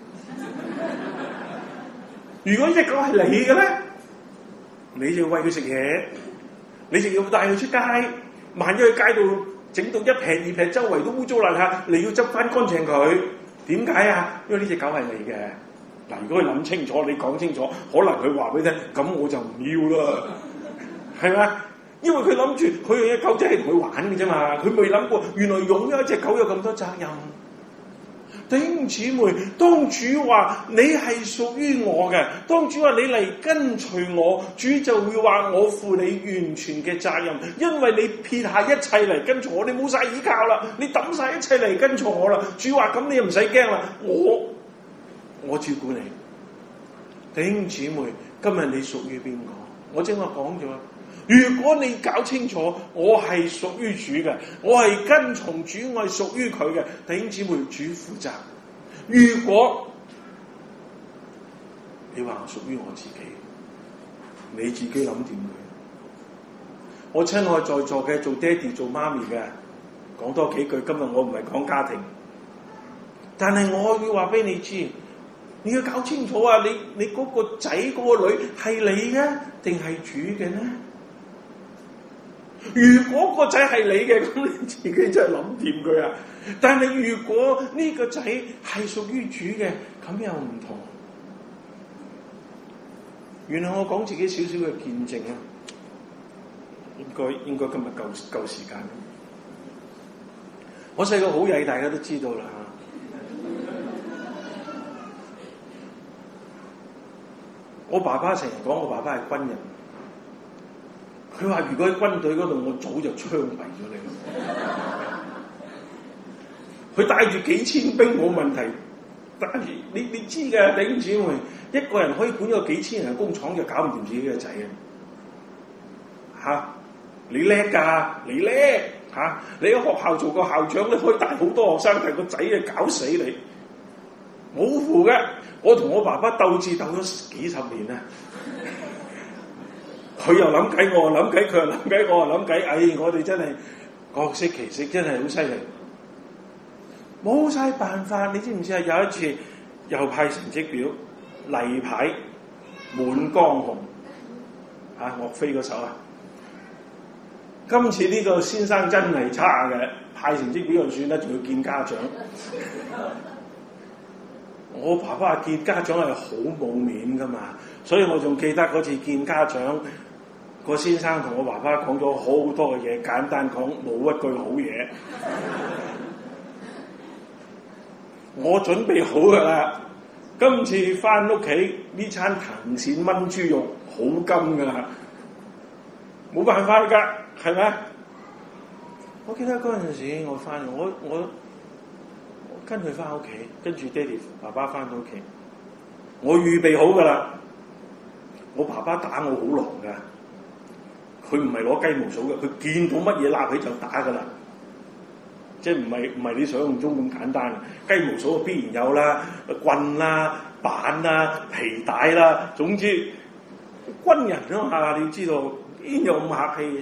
如果呢隻狗係你嘅咧，你就要餵佢食嘢，你就要帶佢出街。萬一去街度整到一撇二撇，周圍都污糟邋遢，你要執翻乾淨佢。點解啊？因為呢隻狗係你嘅。嗱，如果佢諗清楚，你講清楚，可能佢話俾你聽，咁我就唔要啦，係咪？因為佢諗住佢養隻狗仔係同佢玩嘅啫嘛，佢未諗過原來擁有一隻狗有咁多責任。弟兄姊妹，當主話你係屬於我嘅，當主話你嚟跟隨我，主就會話我負你完全嘅責任，因為你撇下一切嚟跟隨我，你冇晒依靠啦，你抌晒一切嚟跟隨我啦。主話咁你唔使驚啦，我我照顧你。弟兄姊妹，今日你屬於邊個？我正話講咗，如果你搞清楚我係屬於主嘅，我係跟從主，我係屬於佢嘅，弟兄姊妹，主負責。如果你話屬於我自己，你自己諗掂佢。我親愛在座嘅做爹哋做媽咪嘅，講多幾句。今日我唔係講家庭，但係我要話俾你知，你要搞清楚啊！你你嗰個仔嗰個女係你嘅定係主嘅呢？如果個仔係你嘅，咁你自己真係諗掂佢啊！但係如果呢個仔係屬於主嘅，咁又唔同。原來我講自己少少嘅見證啊，應該應該今日夠夠時間。我細個好曳，大家都知道啦嚇。我爸爸成日講，我爸爸係軍人。佢話：如果喺軍隊嗰度，我早就槍斃咗你。佢帶住幾千兵冇問題，帶住你你知嘅，弟兄姊妹，一個人可以管個幾千人工廠，就搞唔掂自己嘅仔啊！嚇，你叻㗎，你叻嚇、啊！你喺學校做個校長，你可以帶好多學生，但係個仔啊搞死你，冇符嘅。我同我爸爸鬥智鬥咗幾十年啊！佢又諗計，我又諗計，佢又諗計，我又諗計。哎，我哋真係各色其色，真係好犀利。冇晒辦法，你知唔知啊？有一次又派成績表，例牌滿江紅，啊，岳飛嗰首啊。今次呢個先生真係差嘅，派成績表就算啦，仲要見家長。我爸爸見家長係好冇面噶嘛，所以我仲記得嗰次見家長，個先生同我爸爸講咗好多嘅嘢，簡單講冇一句好嘢。我準備好噶啦，今次翻屋企呢餐藤鱔炆豬肉好金噶啦，冇辦法㗎，係咪？我記得嗰陣時我翻我我。我跟佢翻屋企，跟住爹哋爸爸翻到屋企，我預備好噶啦。我爸爸打我好狼噶，佢唔係攞雞毛掃嘅，佢見到乜嘢揦起就打噶啦，即係唔係唔係你想象中咁簡單。雞毛掃必然有啦，棍啦、板啦、皮帶啦，總之軍人啊嘛，你要知道邊有咁客氣嘅啫。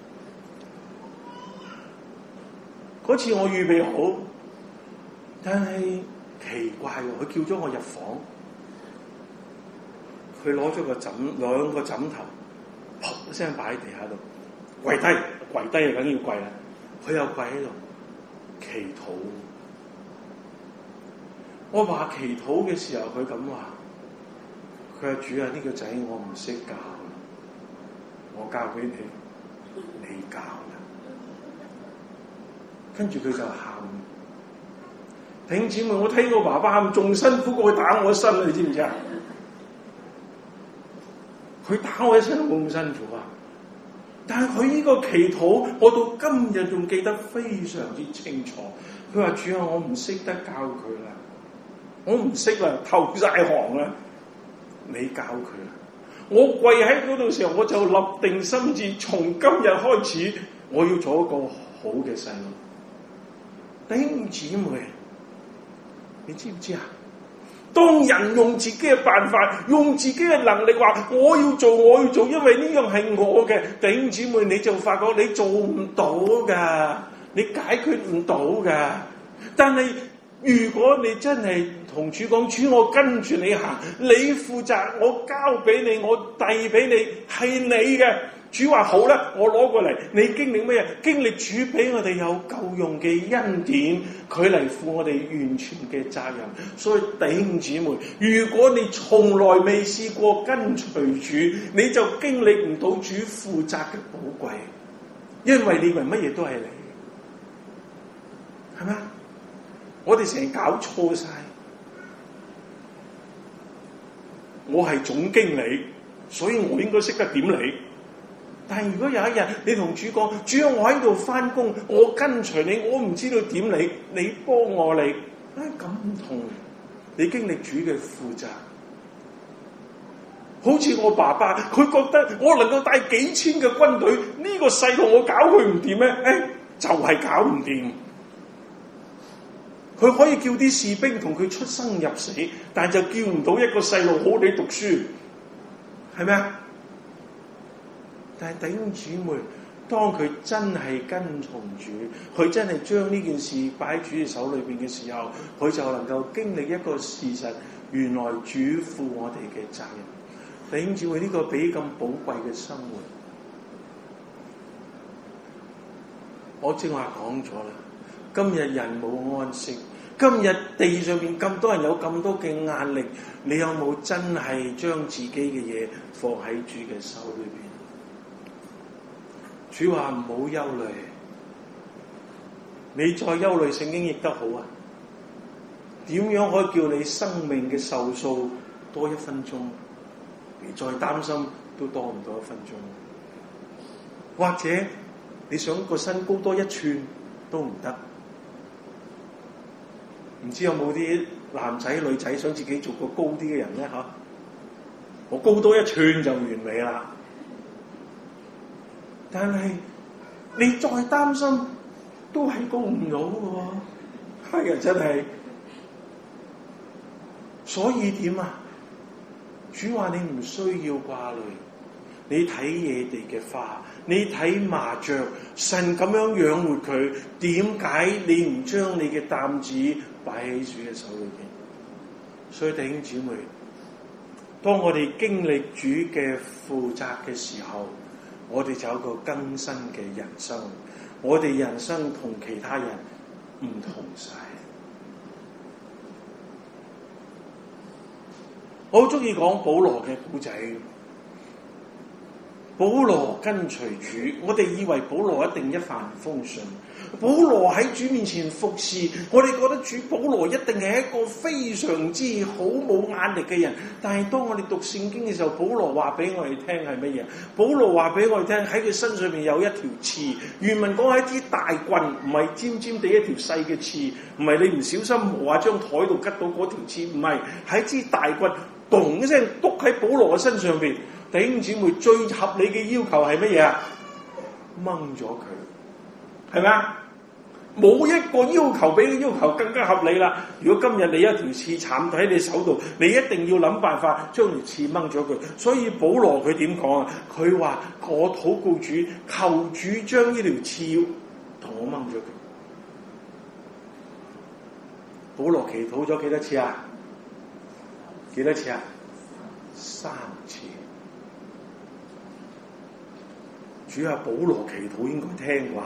嗰次我預備好。但係奇怪喎，佢叫咗我入房，佢攞咗個枕兩個枕頭，噗一聲擺喺地下度，跪低跪低啊，梗要跪啦。佢又跪喺度祈禱。我話祈禱嘅時候，佢咁話：佢話主啊，呢個仔我唔識教，我教俾你，你教啦。跟住佢就喊。弟兄姊妹，我睇我爸爸喊仲辛苦過佢打我一身啊！你知唔知啊？佢打我一身冇咁辛苦啊！但係佢呢個祈禱，我到今日仲記得非常之清楚。佢話：主啊，我唔識得教佢啦，我唔識啦，透晒行啦，你教佢啦。我跪喺嗰度時候，我就立定心志，從今日開始，我要做一個好嘅細路。弟兄姊妹。你知唔知啊？ 當人用自己嘅辦法，用自己嘅能力話我要做我要做，因為呢樣係我嘅，弟兄姊妹你就發覺你做唔到㗎，你解決唔到㗎。但係如果你真係同主講，主我跟住你行，你負責，我交俾你，我遞俾你，係你嘅。主話好啦，我攞過嚟，你經歷咩嘢？經歷主俾我哋有夠用嘅恩典，佢嚟負我哋完全嘅責任。所以弟兄姊妹，如果你從來未試過跟隨主，你就經歷唔到主負責嘅寶貴，因為你以為乜嘢都係你，係咪？我哋成日搞錯晒，我係總經理，所以我應該識得點你。但係如果有一日你同主講，主啊，我喺度返工，我跟隨你，我唔知道點你，你幫我你，啊咁唔同，你經歷主嘅負責。好似我爸爸，佢覺得我能夠帶幾千嘅軍隊，呢、這個細路我搞佢唔掂咩？誒，就係、是、搞唔掂。佢可以叫啲士兵同佢出生入死，但就叫唔到一個細路好地讀書，係咪啊？但係弟兄姊妹，當佢真係跟從主，佢真係將呢件事擺喺主嘅手裏邊嘅時候，佢就能夠經歷一個事實，原來主負我哋嘅責任。弟兄姊妹，呢個比咁寶貴嘅生活，我正話講咗啦。今日人冇安息，今日地上面咁多人有咁多嘅壓力，你有冇真係將自己嘅嘢放喺主嘅手裏邊？主話唔好憂慮，你再憂慮，聖經譯得好啊。點樣可以叫你生命嘅壽數多一分鐘？你再擔心都多唔多一分鐘？或者你想個身高多一寸都唔得？唔知有冇啲男仔女仔想自己做個高啲嘅人咧？吓，我高多一寸就完美啦。但係你再擔心，都係高唔到嘅喎。係啊，真係。所以點啊？主話你唔需要掛慮，你睇野地嘅花，你睇麻雀，神咁樣養活佢，點解你唔將你嘅擔子擺喺主嘅手裏邊？所以弟兄姊妹，當我哋經歷主嘅負責嘅時候，我哋就有一個更新嘅人生，我哋人生同其他人唔同晒。我好中意講保羅嘅故仔。保羅跟隨主，我哋以為保羅一定一帆風順。保羅喺主面前服侍，我哋覺得主保羅一定係一個非常之好冇壓力嘅人。但係當我哋讀聖經嘅時候，保羅話俾我哋聽係乜嘢？保羅話俾我哋聽喺佢身上面有一條刺，原文講係一支大棍，唔係尖尖地一條細嘅刺，唔係你唔小心磨下張台度吉到嗰條刺，唔係，係一支大棍，咚一聲篤喺保羅嘅身上邊。弟兄姊妹，最合理嘅要求係乜嘢啊？掹咗佢，係咪啊？冇一個要求比你要求更加合理啦！如果今日你一條刺插喺你手度，你一定要諗辦法將條刺掹咗佢。所以保羅佢點講啊？佢話我禱告主，求主將呢條刺同我掹咗佢。保羅祈禱咗幾多次啊？幾多次啊？三次。主啊，保羅祈禱應該聽啩，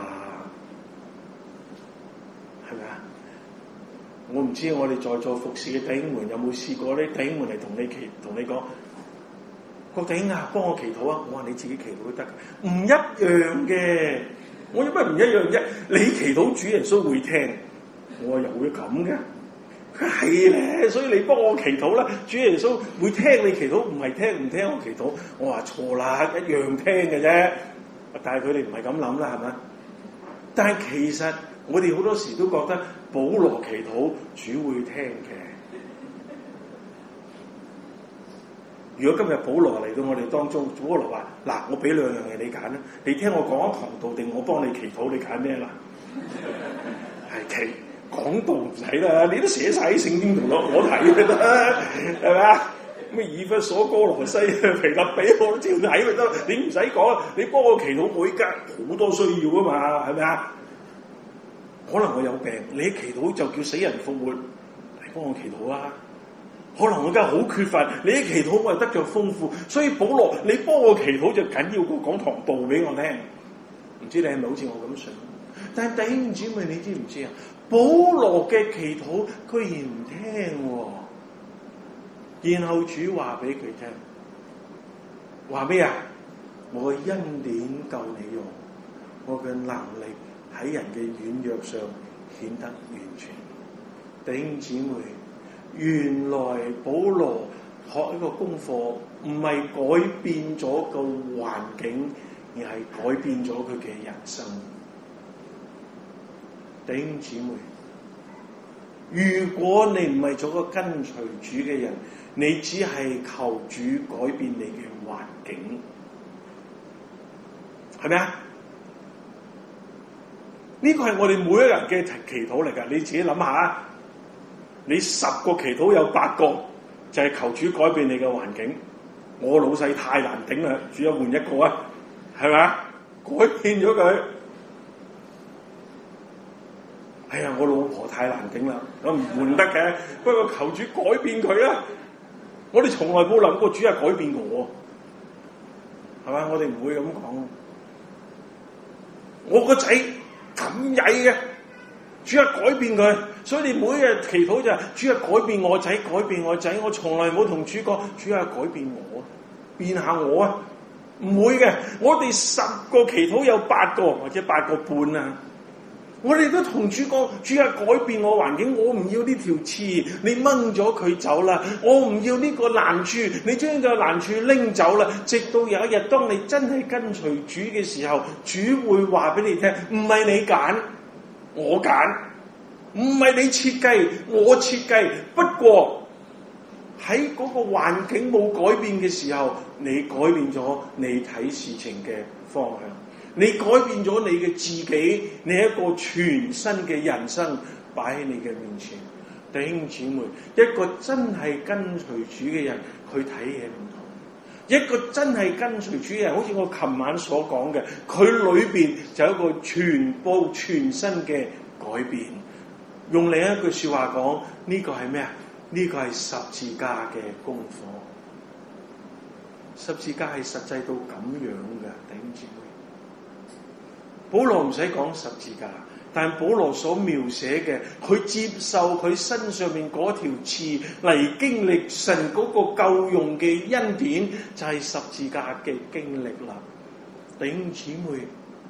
係咪啊？我唔知我哋在座服侍嘅弟兄們有冇試過咧？弟兄們嚟同你祈，同你講，個弟兄啊，幫我祈禱啊！我話你自己祈禱都得，唔一樣嘅。我有乜唔一樣啫？你祈禱主耶穌會聽，我話又會咁嘅？佢係咧，所以你幫我祈禱啦，主耶穌會聽你祈禱，唔係聽唔聽我祈禱。我話錯啦，一樣聽嘅啫。但係佢哋唔係咁諗啦，係咪？但係其實我哋好多時都覺得保羅祈禱主會聽嘅。如果今日保羅嚟到我哋當中，保羅話：嗱，我俾兩樣嘢你揀啦，你聽我講一堂道定我幫你祈禱，你揀咩啦？係祈講道唔使啦，你都寫晒喺聖經度咯，我睇咪得，係咪啊？咩以弗所、歌羅西、腓立比我都照睇咪得，你唔使講，你幫我祈禱，我而家好多需要啊嘛，係咪啊？可能我有病，你一祈禱就叫死人復活，你幫我祈禱啊！可能我而家好缺乏，你一祈禱我係得着豐富，所以保羅你幫我祈禱就緊要過講堂道俾我聽。唔知你係咪好似我咁想？但係弟兄姊妹，你知唔知啊？保羅嘅祈禱居然唔聽喎，然後主話俾佢聽，話咩啊？我嘅恩典夠你用，我嘅能力喺人嘅軟弱上顯得完全。弟兄姊妹，原來保羅學一個功課，唔係改變咗個環境，而係改變咗佢嘅人生。弟兄姊妹，如果你唔係做個跟隨主嘅人，你只係求主改變你嘅環境，係咪啊？呢個係我哋每一個人嘅祈禱嚟㗎，你自己諗下，你十個祈禱有八個就係求主改變你嘅環境。我老細太難頂啦，主要換一個啊，係咪啊？改變咗佢。哎呀，我老婆太難頂啦，我唔換得嘅。不過求主改變佢啦。我哋從來冇諗過主係改變我，係嘛？我哋唔會咁講。我個仔咁曳嘅，主係改變佢。所以你每日祈禱就係主係改變我仔，改變我仔。我從來冇同主講，主係改變我，變下我啊！唔會嘅。我哋十個祈禱有八個或者八個半啊。我哋都同主講，主係改變我環境，我唔要呢條刺，你掹咗佢走啦；我唔要呢個難處，你將呢個難處拎走啦。直到有一日，當你真係跟隨主嘅時候，主會話俾你聽，唔係你揀，我揀；唔係你設計，我設計。不過喺嗰個環境冇改變嘅時候，你改變咗你睇事情嘅方向。你改變咗你嘅自己，你一個全新嘅人生擺喺你嘅面前。弟兄姊妹，一個真係跟隨主嘅人，佢睇嘢唔同。一個真係跟隨主嘅人，好似我琴晚所講嘅，佢裏邊就有一個全部全新嘅改變。用另一句說話講，呢個係咩啊？呢個係十字架嘅功課。十字架係實際到咁樣嘅，弟兄姊妹。保羅唔使講十字架，但保羅所描寫嘅，佢接受佢身上面嗰條刺嚟經歷神嗰個夠用嘅恩典，就係十字架嘅經歷啦。弟兄姊妹，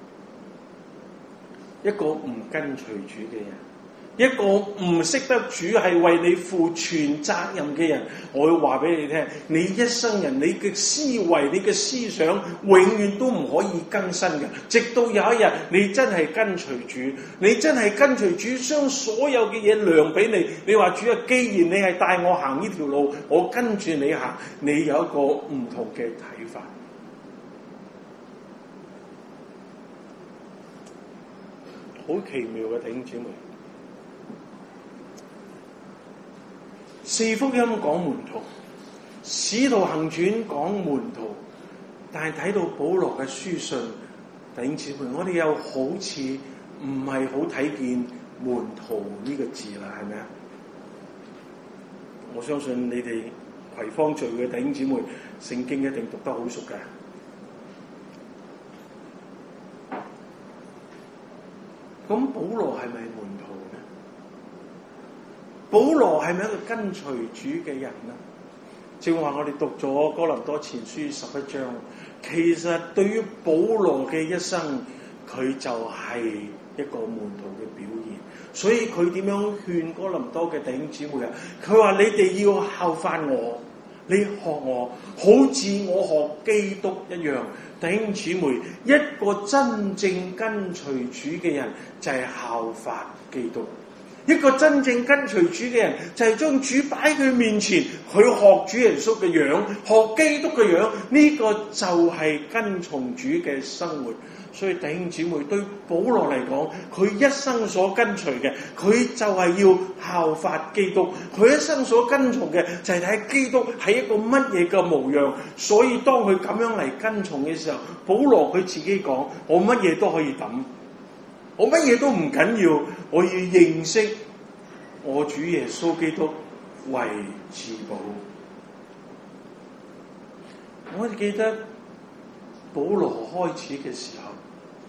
一個唔跟隨主嘅人，一個唔識得主係為你負全責任嘅人，我會話俾你聽，你一生人，你嘅思維，你嘅思想永遠都唔可以更新嘅。直到有一日你真係跟隨主，你真係跟隨主，將所有嘅嘢量俾你，你話主啊，既然你係帶我行呢條路，我跟住你行，你有一個唔同嘅睇法。好奇妙嘅弟兄姊妹。四福音講門徒，使徒行傳講門徒，但係睇到保羅嘅書信，弟兄姊妹，我哋又好似唔係好睇見門徒呢個字啦，係咪啊？我相信你哋葵芳聚嘅弟兄姊妹，聖經一定讀得好熟嘅。咁保羅係咪門徒？保羅係咪一個跟隨主嘅人呢？正話我哋讀咗哥林多前書十一章，其實對於保羅嘅一生，佢就係一個門徒嘅表現。所以佢點樣勸哥林多嘅弟兄姊妹啊？佢話你哋要效法我，你學我，好似我學基督一樣。弟兄姊妹，一個真正跟隨主嘅人就係效法基督。一個真正跟隨主嘅人，就係將主擺喺佢面前，去學主耶穌嘅樣，學基督嘅樣，呢個就係跟從主嘅生活。 所以弟兄姊妹，對保羅嚟講，佢一生所跟隨嘅，佢就係要效法基督。佢一生所跟從嘅就係睇基督係一個乜嘢嘅模樣。所以當佢咁樣嚟跟從嘅時候，保羅佢自己講：我乜嘢都可以抌，我乜嘢都唔緊要，我要認識我主耶穌基督為至寶。我記得保羅開始嘅時候，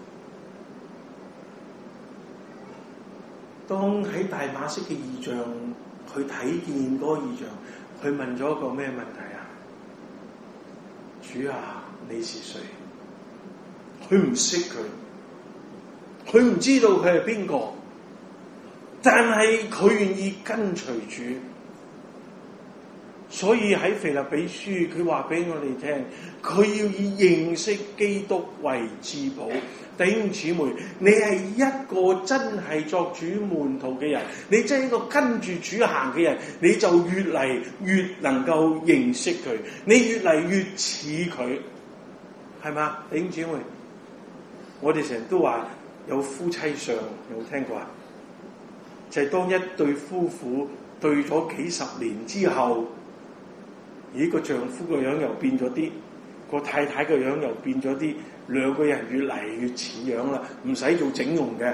當喺大馬色嘅異象，佢睇見嗰個異象，佢問咗一個咩問題啊？主啊，你是誰？佢唔識佢，佢唔知道佢係邊個，但係佢願意跟隨主。所以喺腓立比書，佢話俾我哋聽，佢要以認識基督為至寶。弟兄姊妹，你係一個真係作主門徒嘅人，你真係一個跟住主行嘅人，你就越嚟越能夠認識佢，你越嚟越似佢，係嘛？弟兄姊妹，我哋成日都話有夫妻相，有冇聽過啊？就係、是、當一對夫婦對咗幾十年之後，咦，個丈夫個樣又變咗啲，個太太個樣又變咗啲，兩個人越嚟越似樣啦，唔使做整容嘅，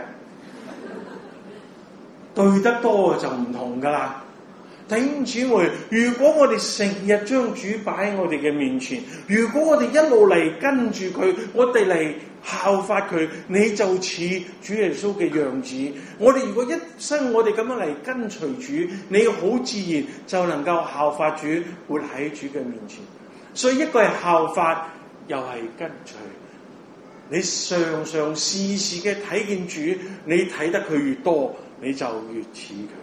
對得多就唔同噶啦。弟兄姊妹，如果我哋成日將主擺喺我哋嘅面前，如果我哋一路嚟跟住佢，我哋嚟效法佢，你就似主耶穌嘅樣子。我哋如果一生我哋咁樣嚟跟隨主，你好自然就能夠效法主，活喺主嘅面前。所以一個係效法，又係跟隨。你常常時時嘅睇見主，你睇得佢越多，你就越似佢。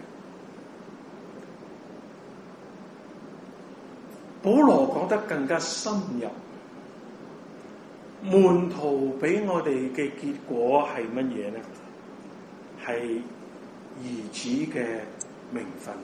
保羅講得更加深入，門徒俾我哋嘅結果係乜嘢呢？係兒子嘅名分。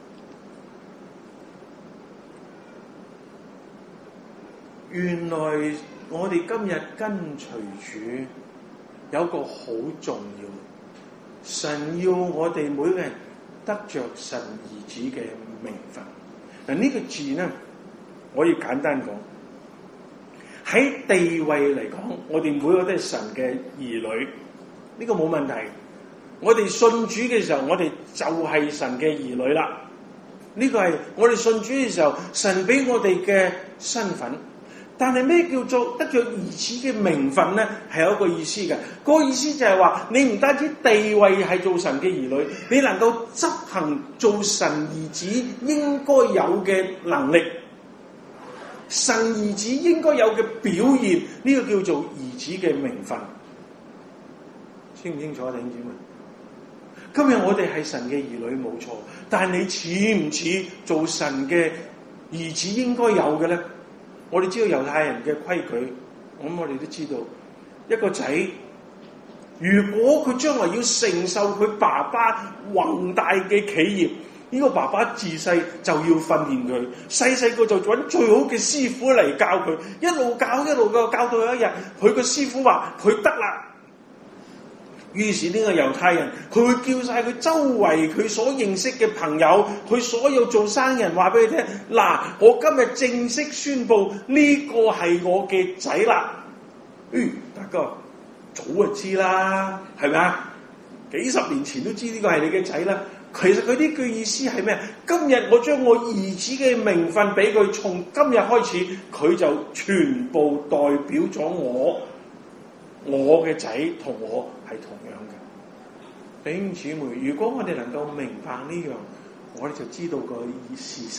原來我哋今日跟隨主有個好重要，神要我哋每個人得着神兒子嘅名分。嗱，呢個字呢，我要簡單講，喺地位嚟講，我哋每個都係神嘅兒女，呢個冇問題。我哋信主嘅時候，我哋就係神嘅兒女啦。呢個係我哋信主嘅時候，神俾我哋嘅身份。但係咩叫做得着兒子嘅名分呢？係有一個意思嘅。嗰個意思就係話，你唔單止地位係做神嘅兒女，你能夠執行做神兒子應該有嘅能力。神兒子應該有嘅表現，呢、這個叫做兒子嘅名分，清唔清楚啊？弟兄姊妹，今日我哋係神嘅兒女冇錯，但係你似唔似做神嘅兒子應該有嘅咧？我哋知道猶太人嘅規矩，咁我哋都知道，一個仔如果佢將來要承受佢爸爸宏大嘅企業，呢個爸爸自細就要訓練佢，細細個就揾最好嘅師傅嚟教佢，一路教一路教，教到有一日，佢個師傅話佢得啦。於是呢個猶太人，佢會叫晒佢周圍佢所認識嘅朋友，佢所有做生意人話俾佢聽：嗱，我今日正式宣布呢個係我嘅仔啦。嗯，大哥早就知啦，係咪啊？幾十年前都知呢個係你嘅仔啦。其實佢呢句意思係咩？今日我將我兒子嘅名分俾佢，從今日開始，佢就全部代表咗我，我嘅仔同我係同樣嘅。弟兄姊妹，如果我哋能夠明白呢樣，我哋就知道個事實。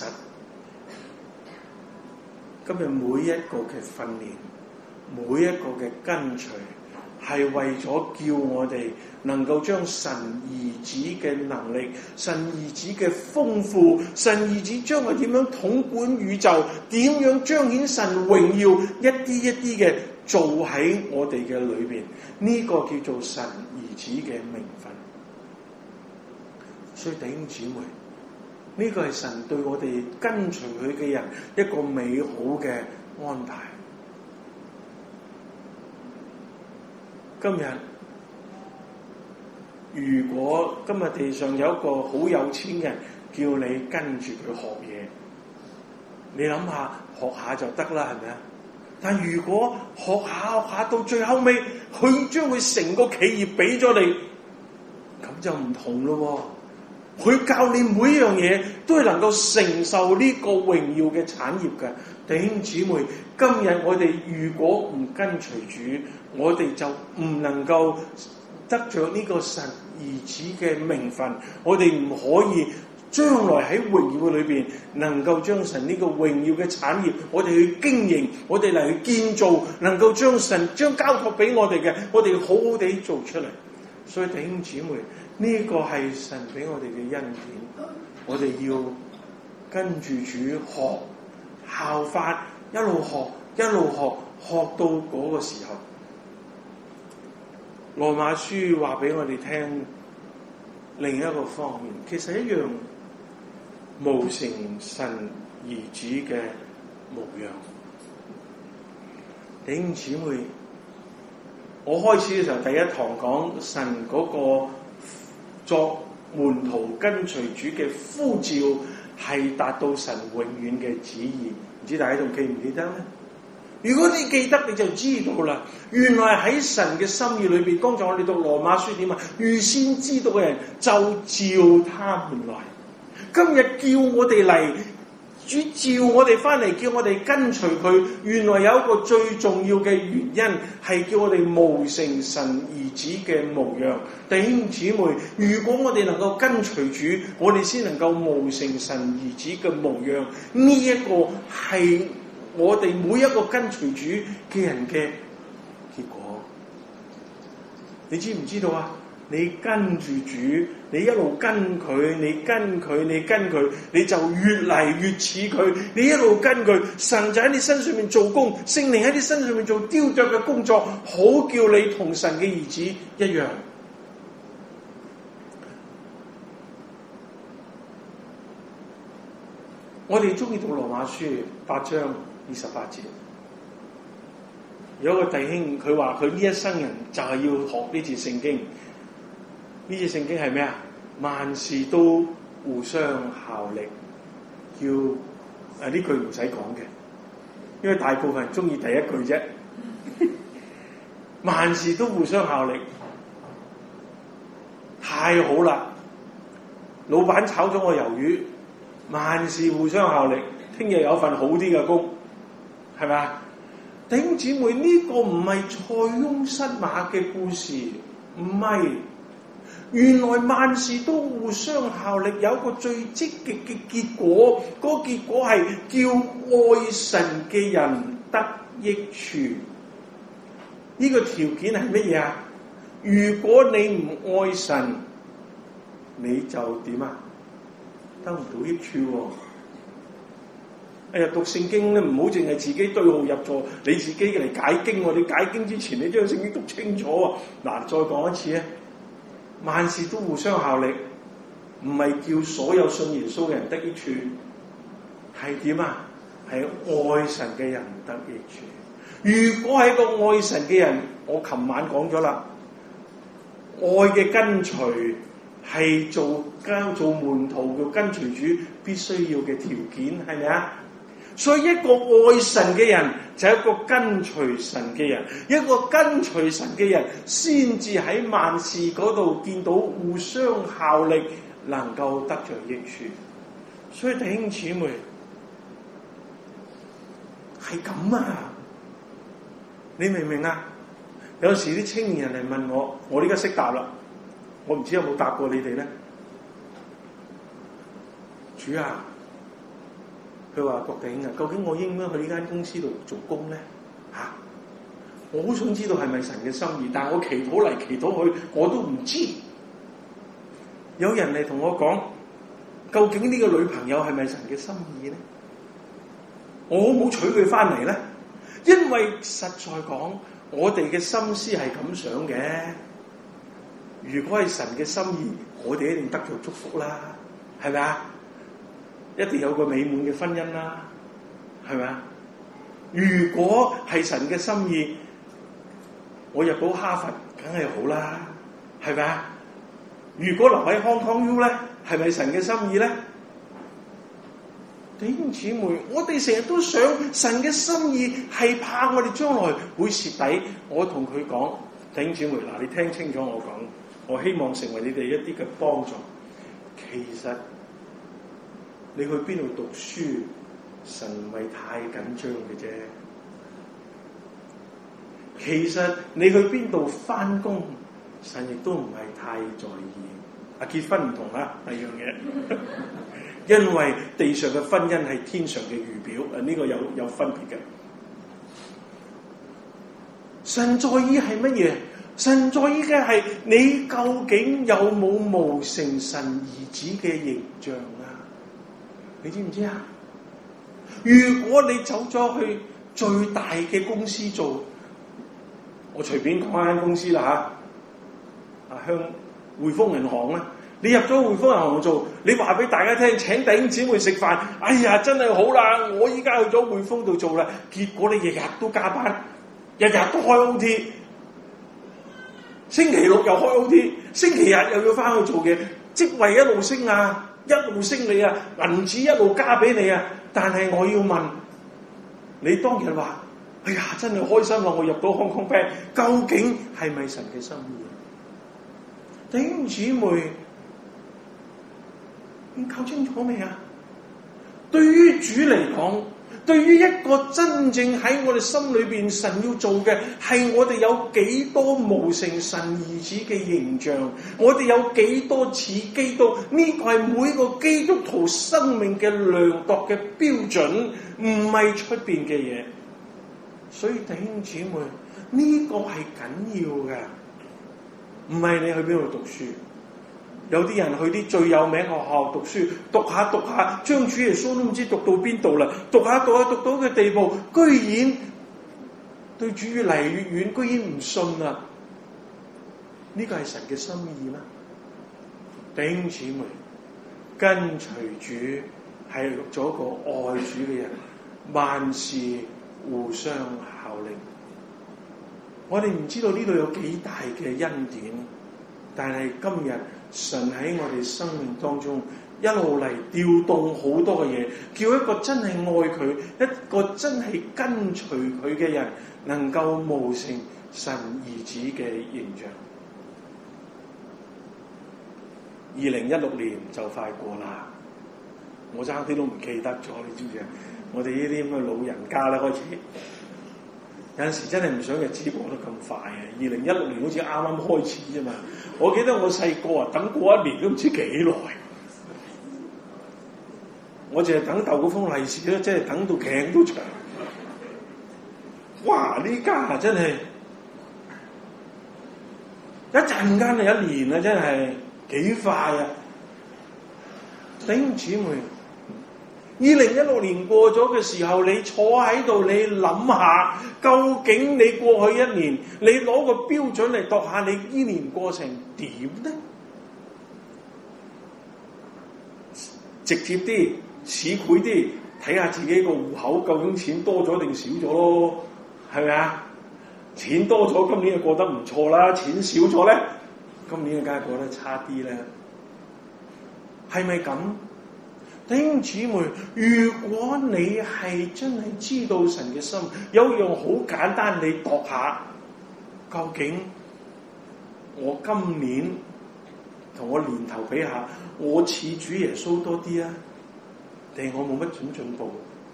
今日每一個嘅訓練，每一個嘅跟隨，係為咗叫我哋能夠將神兒子嘅能力、神兒子嘅豐富、神兒子將佢點樣統管宇宙、點樣彰顯神榮耀，一啲一啲嘅做喺我哋嘅裏邊，呢、這個叫做神兒子嘅名分。所以弟兄姊妹，呢、這個係神對我哋跟隨佢嘅人一個美好嘅安排。 今日如果今日地上有一個好有錢嘅人叫你跟住佢學嘢，你諗下學下就得啦，係咪啊？但如果學下學下到最後尾，佢將佢成個企業俾咗你，咁就唔同咯。佢教你每一樣嘢都係能夠承受呢個榮耀嘅產業嘅。弟兄姊妹，今日我哋如果唔跟隨主，我哋就唔能夠得着呢個神兒子嘅名分，我哋唔可以將來喺榮耀裏邊能夠將神呢個榮耀嘅產業，我哋去經營，我哋嚟去建造，能夠將神將交託俾我哋嘅，我哋好好地做出嚟。所以弟兄姊妹，呢、這個係神俾我哋嘅恩典，我哋要跟住主學效法，一路學一路學，學到嗰個時候。羅馬書話俾我哋聽另一個方面，其實一樣模成神兒子嘅模樣。弟兄姊妹，我開始嘅時候第一堂講神嗰個作門徒跟隨主嘅呼召係達到神永遠嘅旨意，唔知大家仲記唔記得咧？如果你記得，你就知道啦。原來喺神嘅心意裏邊，剛才我哋讀羅馬書點啊？預先知道嘅人就召他們來。今日叫我哋嚟，主召我哋翻嚟，叫我哋跟隨佢。原來有一個最重要嘅原因，係叫我哋模成神兒子嘅模樣。弟兄姊妹，如果我哋能夠跟隨主，我哋先能夠模成神兒子嘅模樣。呢一個係我哋每一個跟隨主嘅人嘅結果。你知唔知道啊？你跟住主，你一路跟佢，你跟佢，你跟佢，你就越嚟越似佢。你一路跟佢，神就喺你身上面做工，聖靈喺你身上面做雕琢嘅工作，好叫你同神嘅兒子一樣。我哋中意讀羅馬書八章二十八節，有一個弟兄佢話佢呢一生人就係要學呢節聖經。呢節聖經係咩啊？萬事都互相效力，叫誒呢句唔使講嘅，因為大部分人中意第一句啫。萬事都互相效力，太好啦！老闆炒咗我魷魚，萬事互相效力，聽日有份好啲嘅工，係咪啊？弟兄姊妹，呢、這個唔係塞翁失馬嘅故事，唔係。原來萬事都互相效力，有一個最積極嘅結果，嗰、那個結果係叫愛神嘅人得益處。呢、這個條件係乜嘢啊？如果你唔愛神，你就點啊？得唔到益處喎、哦。哎呀，讀聖經咧，唔好淨係自己對號入座，你自己嚟解經喎。你解經之前，你將聖經讀清楚喎。嗱，再講一次啊！萬事都互相效力，唔係叫所有信耶穌嘅人得益處，係點啊？係愛神嘅人得益處。如果係一個愛神嘅人，我琴晚講咗啦，愛嘅跟隨係做交做門徒嘅跟隨主必須要嘅條件，係咪啊？所以一個愛神嘅人就係一個跟隨神嘅人，一個跟隨神嘅人先至喺萬事嗰度見到互相效力，能夠得着益處。所以弟兄姊妹係咁啊！你明唔明啊？有時啲青年人嚟問我，我呢家識答啦，我唔知有冇答過你哋咧？主啊！佢話郭弟兄啊，究竟我應唔應該去呢間公司度做工咧？嚇、啊！我好想知道係咪神嘅心意，但係我祈禱嚟祈禱去，我都唔知。有人嚟同我講，究竟呢個女朋友係咪神嘅心意咧？我好唔好娶佢翻嚟咧？因為實在講，我哋嘅心思係咁想嘅。如果係神嘅心意，我哋一定得到祝福啦，係咪啊？一定有個美滿嘅婚姻啦，係咪啊？如果係神嘅心意， 我入到哈佛梗係好啦，係咪啊？如果留喺 Hong Kong U 咧，係咪神嘅心意咧？弟兄姊妹，我哋成日都想神嘅心意係怕我哋將來會蝕底。我同佢講，弟兄姊妹，嗱，你聽清楚我講，我希望成為你哋一啲嘅幫助。其實你去邊度讀書，神唔係太緊張嘅啫。其實你去邊度返工，神亦都唔係太在意。啊，結婚唔同啊，第二樣嘢。因為地上嘅婚姻係天上嘅預表，誒、這、呢個有有分別嘅。神在意係乜嘢？神在意嘅係你究竟有冇模成神兒子嘅形象啊？你知唔知啊？如果你走咗去最大嘅公司做，我隨便講間公司啦嚇，啊向匯豐銀行啦。你入咗匯豐銀行做，你話俾大家聽，請弟兄姊妹食飯。哎呀，真係好啦！我依家去咗匯豐度做啦，結果你日日都加班，日日都開 O T， 星期六又開 O T， 星期日又要翻去做嘢，職位一路升啊，一路升你啊，銀紙一路加俾你啊。但係我要問你，當日話：哎呀，真係開心啦！我入到 Hong Kong Bank， 究竟係咪神嘅心意？弟兄姊妹，你搞清楚未啊？對於主嚟講，對於一個真正喺我哋心裏邊神要做嘅，係我哋有幾多模成神兒子嘅形象，我哋有幾多似基督，呢個係每個基督徒生命嘅量度嘅標準，唔係出邊嘅嘢。所以弟兄姊妹，呢個係緊要嘅，唔係你去邊度讀書。有啲人去啲最有名學校讀書，讀下讀下，將主耶穌都唔知讀到邊度啦，讀下讀下讀到嘅地步，居然對主越嚟越遠，居然唔信啦！呢個係神嘅心意咩？弟兄姊妹，跟隨主係做一個愛主嘅人，萬事互相效力。我哋唔知道呢度有幾大嘅恩典，但係今日神喺我哋生命當中一路嚟調動好多嘅嘢，叫一個真係愛佢，一個真係跟隨佢嘅人，能夠模成神兒子嘅形象。二零一六年就快過啦，我爭啲都唔記得咗，你知唔知啊？我哋呢啲咁嘅老人家咧，開始有陣時真係唔想日子過得咁快啊！二零一六年好似啱啱開始啫嘛。我記得我細個啊，等過一年都唔知幾耐。我淨係等逗嗰封利是咧，真係等到頸都長。哇！呢家啊真係一陣間就一年啦，真係幾快啊！弟兄姊妹，二零一六年過咗嘅時候，你坐喺度，你諗下，究竟你過去一年，你攞個標準嚟度下你呢年過程點呢？直接啲、市儈啲，睇下自己個戶口究竟錢多咗定少咗咯，係咪啊？錢多咗，今年就過得唔錯啦；錢少咗咧，今年梗係過得差啲啦。係咪咁？弟兄姊妹，如果你係真係知道神嘅心，有樣好簡單，你度下，究竟我今年同我年頭比下，我似主耶穌多啲啊，定我冇乜點進步？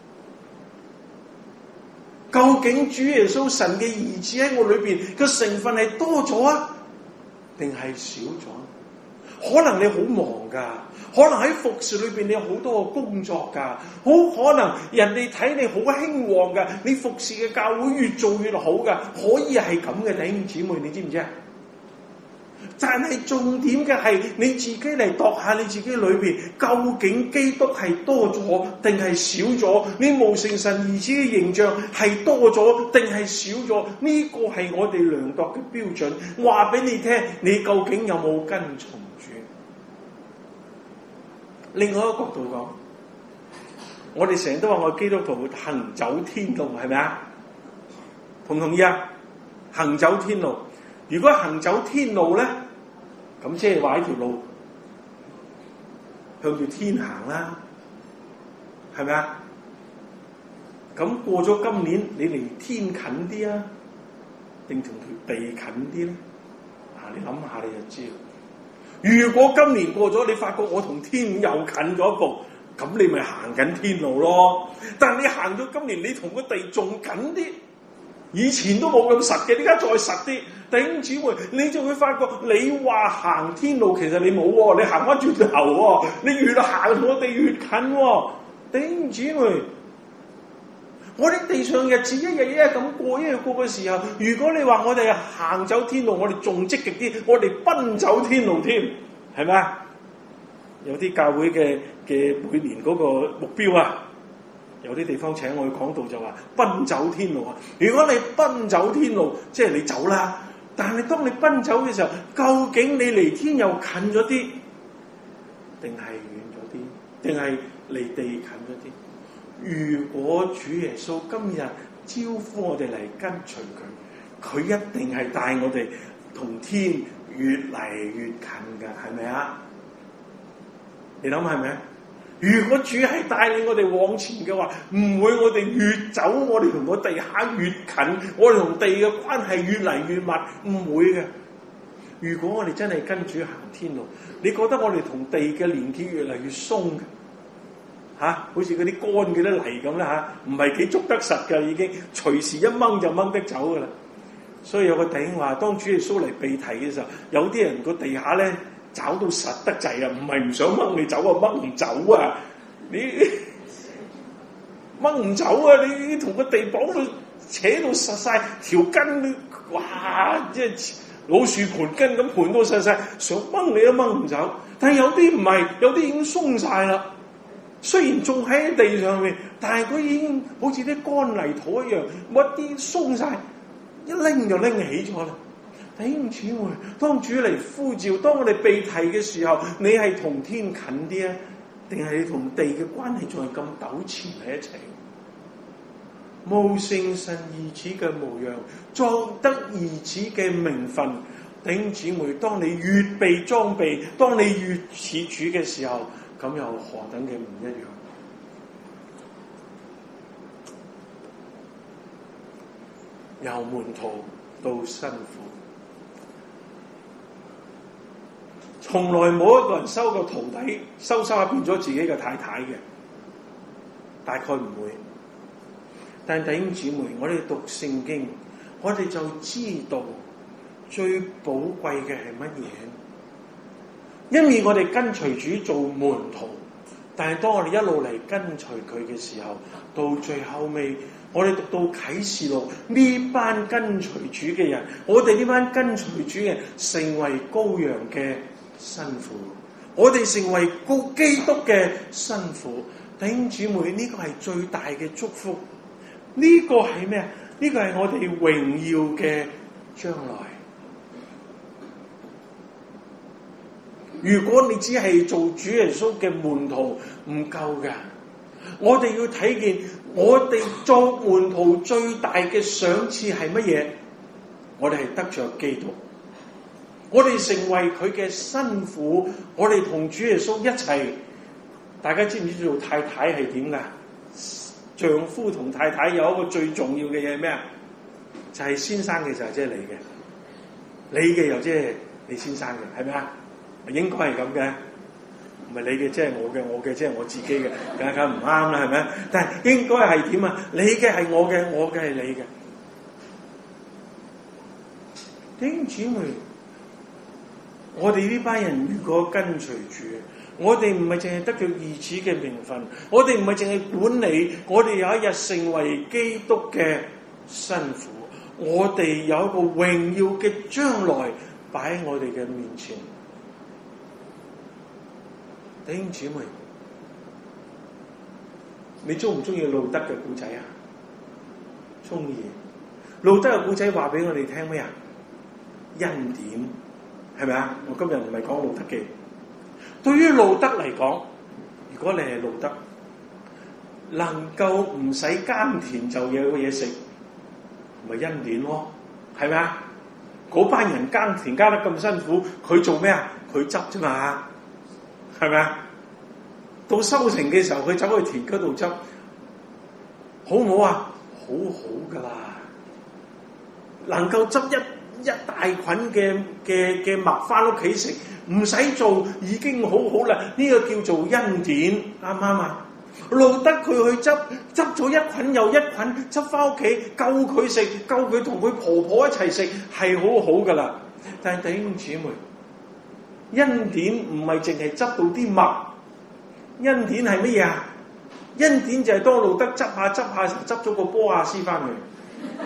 究竟主耶穌神嘅兒子喺我裏邊嘅成分係多咗啊，定係少咗？可能你好忙噶，可能喺服侍裏邊你有好多嘅工作噶，好可能人哋睇你好興旺噶，你服侍嘅教會越做越好噶，可以係咁嘅。弟兄姊妹，你知唔知啊？但係重點嘅係你自己嚟度下你自己裏邊，究竟基督係多咗定係少咗？你模成神兒子嘅形象係多咗定係少咗？呢個係我哋量度嘅標準。話俾你聽，你究竟有冇跟從主？另外一個角度講，我哋成日都話我基督徒行走天路，係咪啊？同唔同意啊？ 行走天路。如果行走天路咧，咁即係話呢條路向住天行啦，係咪啊？咁過咗今年，你離天近啲啊，定同條地近啲咧？啊，你諗下你就知。如果今年過咗，你發覺我同天又近咗一步，咁你咪行緊天路咯。但係你行咗今年，你同個地仲近啲，以前都冇咁實嘅，而家再實啲。弟兄姊妹，你就會發覺，你話行天路，其實你冇喎，你行翻轉頭喎，你越行同我哋越近喎。弟兄姊妹，我哋地上日子一日一日咁過，一日過嘅時候，如果你話我哋行走天路，我哋仲積極啲，我哋奔走天路添，係咪啊？有啲教會嘅嘅每年嗰個目標啊，有啲地方請我去講道就話奔走天路啊。如果你奔走天路，即係你走啦，但係當你奔走嘅時候，究竟你離天又近咗啲，定係遠咗啲，定係離地近咗啲？如果主耶穌今日招呼我哋嚟跟隨佢，佢一定係帶我哋同天越嚟越近嘅，係咪啊？你諗係咪啊？如果主係帶領我哋往前嘅話，唔會我哋越走，我哋同個地下越近，我哋同地嘅關係越嚟越密，唔會嘅。如果我哋真係跟主行天路，你覺得我哋同地嘅連結越嚟越鬆嘅？嚇、啊，好似嗰啲乾嘅啲泥咁啦嚇，唔係幾捉得實㗎，已經隨時一掹就掹得走㗎啦。所以有個弟兄話，當主耶穌嚟被提嘅時候，有啲人個地下咧找到實得滯啊，唔係唔想掹你走啊，掹唔走啊，你掹唔走啊，你同個地綁到扯到實晒條筋，哇！即係老樹盤根咁盤到實晒，想掹你都掹唔走。但係有啲唔係，有啲已經鬆晒啦。雖然仲喺地上面，但係佢已經好似啲乾泥土一樣，一啲鬆晒，一拎就拎起咗啦。弟兄姊妹，當主嚟呼召，當我哋被提嘅時候，你係同天近啲啊，定係你同地嘅關係仲係咁糾纏喺一齊？務承神兒子嘅模樣，作得兒子嘅名分。弟兄姊妹，當你越被裝備，當你越似主嘅時候，咁又何等嘅唔一樣？由門徒到辛苦，從來冇一個人收個徒弟，收收下變咗自己嘅太太嘅，大概唔會。但弟兄姊妹，我哋讀聖經，我哋就知道最寶貴嘅係乜嘢。因為我哋跟隨主做門徒，但係當我哋一路嚟跟隨佢嘅時候，到最後尾，我哋讀到啟示錄，呢班跟隨主嘅人，我哋呢班跟隨主嘅人成為羔羊嘅新婦，我哋成為基督嘅新婦。弟兄姊妹，呢個係最大嘅祝福。呢個係咩啊？呢個係我哋榮耀嘅將來。如果你只係做主耶穌嘅門徒唔夠㗎，我哋要睇見我哋做門徒最大嘅賞賜係乜嘢？我哋係得着基督，我哋成為佢嘅新婦，我哋同主耶穌一齊。大家知唔知做太太係點㗎？丈夫同太太有一個最重要嘅嘢係咩啊？就係、是、先生嘅就係即係你嘅，你嘅又即係你先生嘅，係咪啊？應該係咁嘅，唔係你嘅即係我嘅，我嘅即係我自己嘅，梗梗唔啱啦，係咪？但係應該係點啊？你嘅係我嘅，我嘅係你嘅。弟兄姊妹，我哋呢班人如果跟隨主，我哋唔係淨係得到兒子嘅名分，我哋唔係淨係管理，我哋有一日成為基督嘅新婦，我哋有一個榮耀嘅將來擺喺我哋嘅面前。弟兄姊妹，你中唔中意路德嘅故仔啊？中意。路德嘅故仔話俾我哋聽咩啊？恩典，係咪啊？我今日唔係講路德記。對於路德嚟講，如果你係路德，能夠唔使耕田就有嘢食，咪恩典咯。 係咪啊？嗰班人耕田耕得咁辛苦，佢做咩啊？佢執啫嘛，係咪啊？到收成嘅時候，佢走去田嗰度執，好唔好啊？好好噶啦，能夠執一一大捆嘅嘅嘅麥翻屋企食，唔使做已經好好啦。呢、這個叫做恩典，啱唔啱啊？路得佢去執執咗一捆又一捆，執翻屋企夠佢食，夠佢同佢婆婆一齊食，係好好噶啦。但係弟兄姊妹，恩典唔係淨係執到啲麥，恩典係乜嘢啊？恩典就係當路得執下執下，執咗個波亞斯翻去，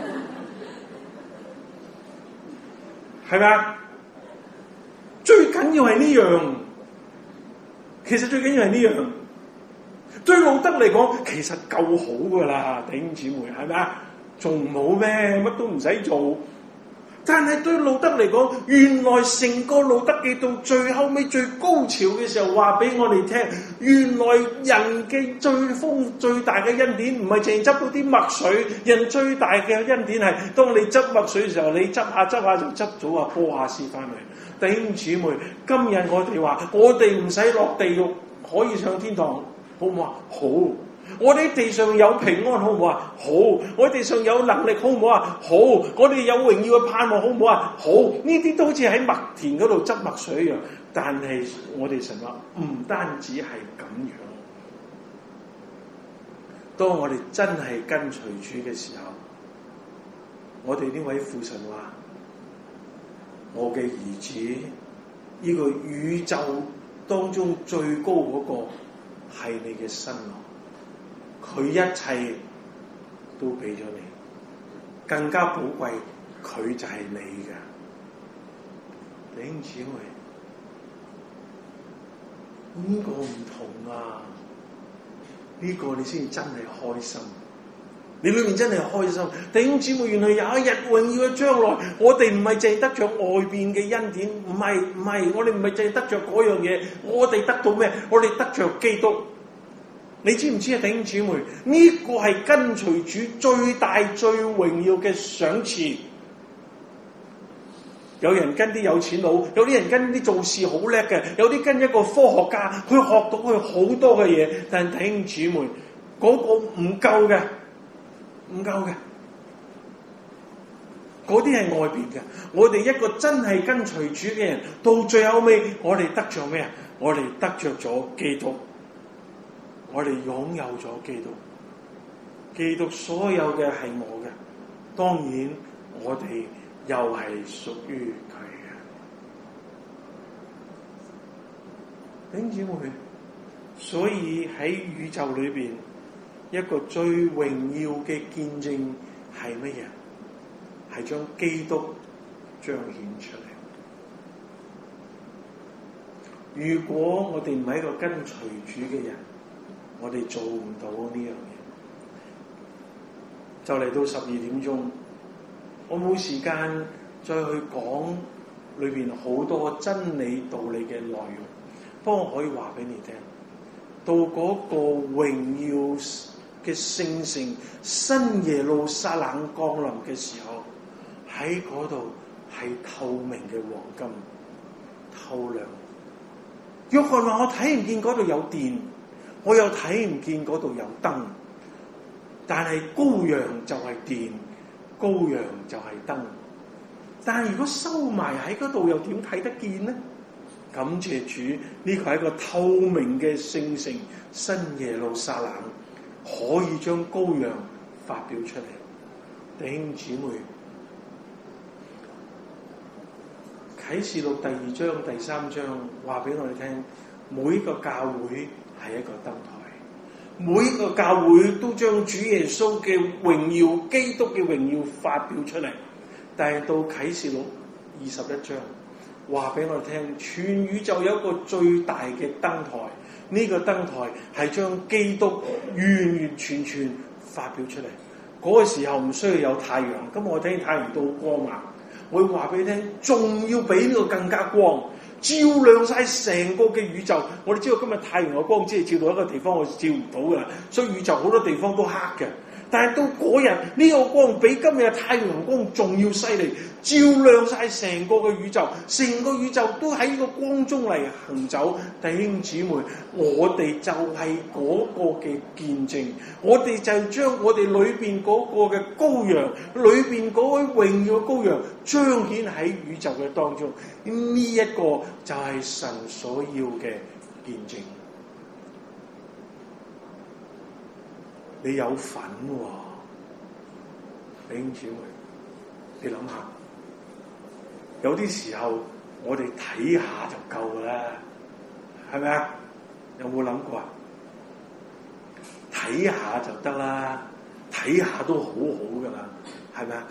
係咪啊？最緊要係呢樣，其實最緊要係呢樣。對路得嚟講，其實夠好噶啦，弟兄姊妹，係咪啊？仲唔好咩？乜都唔使做。但係對路得嚟講，原來成個路得記到最後尾最高潮嘅時候，話俾我哋聽，原來人嘅最豐最大嘅恩典，唔係淨係執到啲麥穗，人最大嘅恩典係，當你執麥穗嘅時候，你執下執下就執咗阿波亞斯翻嚟。弟兄姊妹，今日我哋話，我哋唔使落地獄，可以上天堂，好唔好啊？好。我哋地上有平安，好唔好啊？好。我哋地上有能力，好唔好啊？好。我哋有榮耀嘅盼望，好唔好啊？好。呢啲都好似喺麥田嗰度執麥穗一樣，但係我哋神話唔單止係咁樣。當我哋真係跟隨主嘅時候，我哋呢位父神話：我嘅兒子，呢個宇宙當中最高嗰個係你嘅新郎。佢一切都俾咗你，更加寶貴，佢就係你嘅。弟兄姊妹，呢個唔同啊！呢個你先真係開心，你裏面真係開心。弟兄姊妹，原來有一日榮耀嘅將來，我哋唔係淨係得着外邊嘅恩典，唔係唔係，我哋唔係淨係得着嗰樣嘢，我哋得到咩？我哋得着基督。你知唔知啊，弟兄姊妹？呢、這個係跟隨主最大最榮耀嘅賞賜。有人跟啲有錢佬，有啲人跟啲做事好叻嘅，有啲跟一個科學家，佢學到佢好多嘅嘢。但係弟兄姊妹，嗰、那個唔夠嘅，唔夠嘅。嗰啲係外邊嘅。我哋一個真係跟隨主嘅人，到最後尾，我哋得着咩啊？我哋得着咗基督。我哋擁有咗基督，基督所有嘅係我嘅，當然我哋又係屬於佢嘅。弟兄姊妹，所以喺宇宙裏邊，一個最榮耀嘅見證係乜嘢？係將基督彰顯出嚟。如果我哋唔係一個跟隨主嘅人，我哋做唔到呢樣嘢。就嚟到十二點鐘，我冇時間再去講裏邊好多真理道理嘅內容，不過我可以話俾你聽，到嗰個榮耀嘅聖城新耶路撒冷降臨嘅時候，喺嗰度係透明嘅黃金，透亮。約翰話：我睇唔見嗰度有電。我又睇唔見嗰度有燈，但係羔羊就係電，羔羊就係燈。但係如果收埋喺嗰度，又點睇得見呢？感謝主，呢個係一個透明嘅聖城，新耶路撒冷，可以將羔羊發表出嚟。弟兄姊妹，啟示錄第二章、第三章話俾我哋聽，每一個教會係一個燈台，每一個教會都將主耶穌嘅榮耀、基督嘅榮耀發表出嚟。但係到啟示錄二十一章，話俾我哋聽，全宇宙有一個最大嘅燈台，呢、這個燈台係將基督完完全全發表出嚟。嗰、那個時候唔需要有太陽，咁我聽太陽到光啊，我會話俾你聽，仲要比呢個更加光。照亮晒成個嘅宇宙，我哋知道今日太陽嘅光只係照到一個地方，我照唔到噶啦，所以宇宙好多地方都黑嘅。 但係到嗰日呢個光比今日太陽光仲要犀利，照亮晒成個嘅宇宙，成個宇宙都喺呢個光中嚟行走。弟兄姊妹，我哋就係嗰個嘅見證，我哋就將我哋裏邊嗰個嘅羔羊，裏邊嗰位榮耀嘅羔羊彰顯喺宇宙嘅當中。呢一個就係神所要嘅見證。你有份喎、哦，弟兄姊妹，你諗下，有啲時候我哋睇下就夠啦，係咪啊？有冇諗過啊？睇下就得啦，睇下都好好噶啦，係咪啊？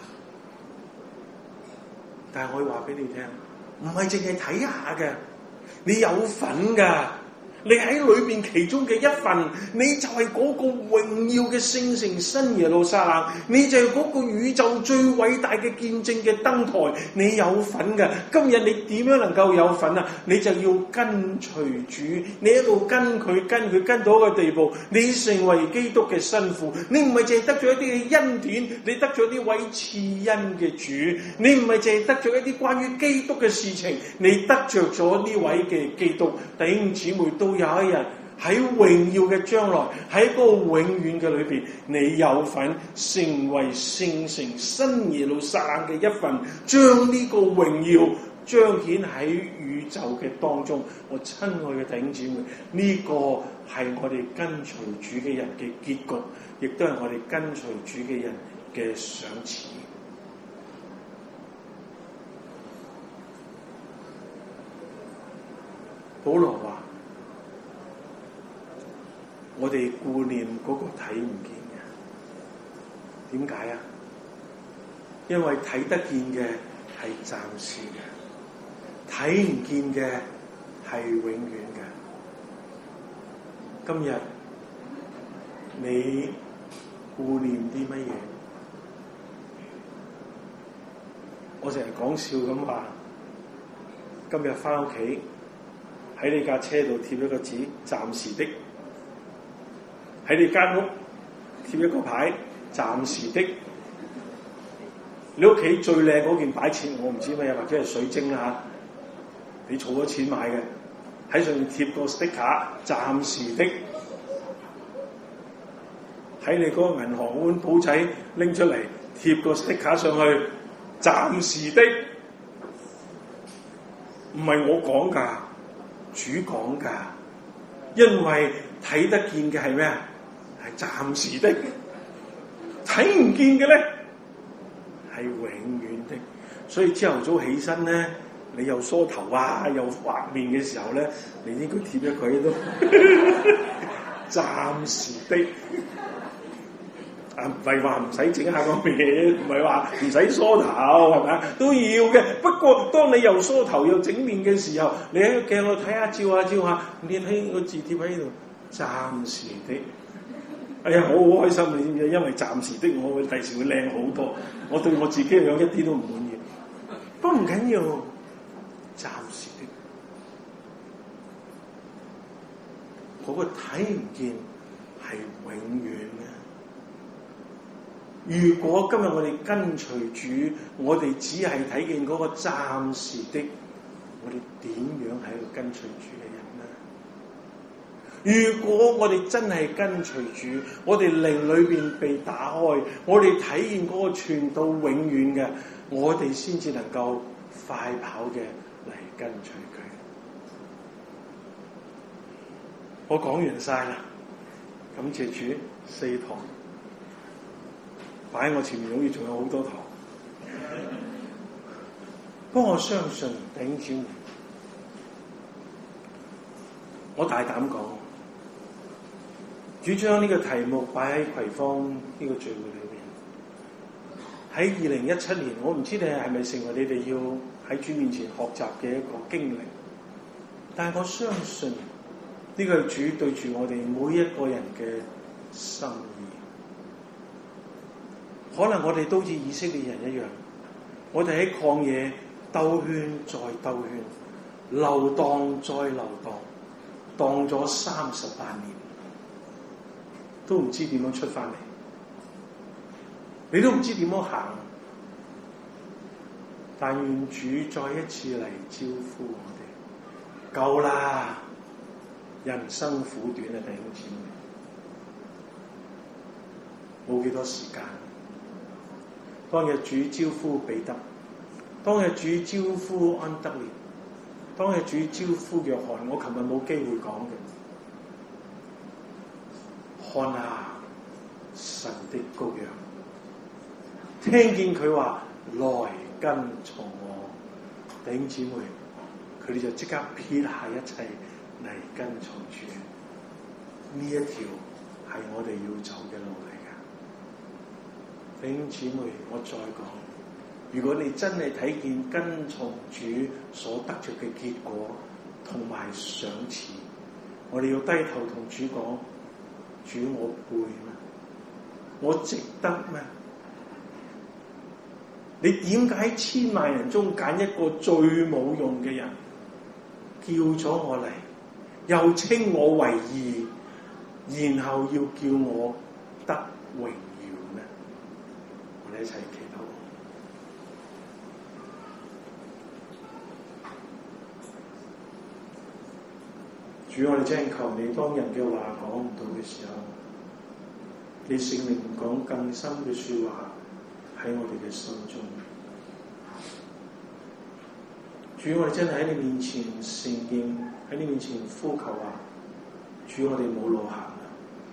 但係我要話俾你聽，唔係淨係睇下嘅，你有份噶。你喺裏邊其中嘅一份，你就係嗰個榮耀嘅聖城新耶路撒冷，你就係嗰個宇宙最偉大嘅見證嘅燈台，你有份嘅。今日你點樣能夠有份啊？你就要跟隨主，你一路跟佢跟佢跟到一個地步，你成為基督嘅新婦。你唔係淨係得咗一啲嘅恩典，你得咗呢位賜恩嘅主，你唔係淨係得咗一啲關於基督嘅事情，你得着咗呢位嘅基督。弟兄姊妹，都有一日喺榮耀嘅將來，喺嗰個永遠嘅裏邊，你有份成為聖城新耶路撒冷嘅一份，將呢個榮耀彰顯喺宇宙嘅當中。我親愛嘅弟兄姊妹，呢、這個係我哋跟隨主嘅人嘅結局，亦都係我哋跟隨主嘅人嘅賞賜。保羅話：我哋顧念嗰個睇唔見嘅，點解啊？因為睇得見嘅係暫時嘅，睇唔見嘅係永遠嘅。今日你顧念啲乜嘢？我成日講笑咁話，今日返屋企喺你架車度貼一個紙，暫時的。喺你間屋貼一個牌，暫時的。你屋企最靚嗰件擺設，我唔知乜嘢，或者係水晶啦嚇，你儲咗錢買嘅，喺上面貼個 sticker，暫時的。喺你嗰個銀行碗簿仔拎出嚟，貼個 sticker 上去，暫時的。唔係我講㗎，主講㗎，因為睇得見嘅係咩啊？係暫時的，睇唔見嘅咧係永遠的。所以朝頭早起身咧，你又梳頭啊，又畫面嘅時候咧，你應該貼咗佢喺度，暫時的。啊，唔係話唔使整下個面，唔係話唔使梳頭，係咪啊？都要嘅。不過當你又梳頭又整面嘅時候，你喺個鏡度睇下，照下照下，你睇個字貼喺度，暫時的。哎呀，我好開心，你知唔知？因為暫時的，我會第時會靚好多。我對我自己嘅樣一啲都唔滿意。不過唔緊要，暫時的。嗰個睇唔見係永遠嘅。如果今日我哋跟隨主，我哋只係睇見嗰個暫時的，我哋點樣喺度跟隨主嘅人呢？如果我哋真係跟隨主，我哋靈裏邊被打開，我哋體驗嗰個傳到永遠嘅，我哋先至能夠快跑嘅嚟跟隨佢。我講完晒啦，感謝主，四堂擺喺我前面，好似仲有好多堂。不過我相信弟兄姊妹，我大膽講，主將呢個題目擺喺葵芳呢個聚會裏邊。喺二零一七年，我唔知你係咪成為你哋要喺主面前學習嘅一個經歷，但係我相信呢個係主對住我哋每一個人嘅心意。可能我哋都似以色列人一樣，我哋喺曠野兜圈再兜圈，流蕩再流蕩，蕩咗三十八年，都唔知點樣出翻嚟。 你都唔知點樣行。但願主再一次嚟招呼我哋，夠啦！人生苦短啊，弟兄姊妹，冇幾多時間。當日主招呼彼得，當日主招呼安德烈，當日主招呼約翰，我琴日冇機會講嘅。看啊，神的羔羊，聽見佢話來跟從我，弟兄姊妹，佢哋就即刻撇下一切嚟跟從主。呢一條係我哋要走嘅路嚟㗎。弟兄姊妹，我再講，如果你真係睇見跟從主所得着嘅結果同埋賞賜，我哋要低頭同主講：主，我配咩？我值得咩？你點解喺千萬人中揀一個最冇用嘅人，叫咗我嚟，又稱我為義，然後要叫我得榮耀呢？我哋一齊祈禱。主，我哋真係求你，當人嘅話講唔到嘅時候，你聖靈講更深嘅說話喺我哋嘅心中。主，我哋真係喺你面前承認，喺你面前呼求啊！主，我哋冇路行啦，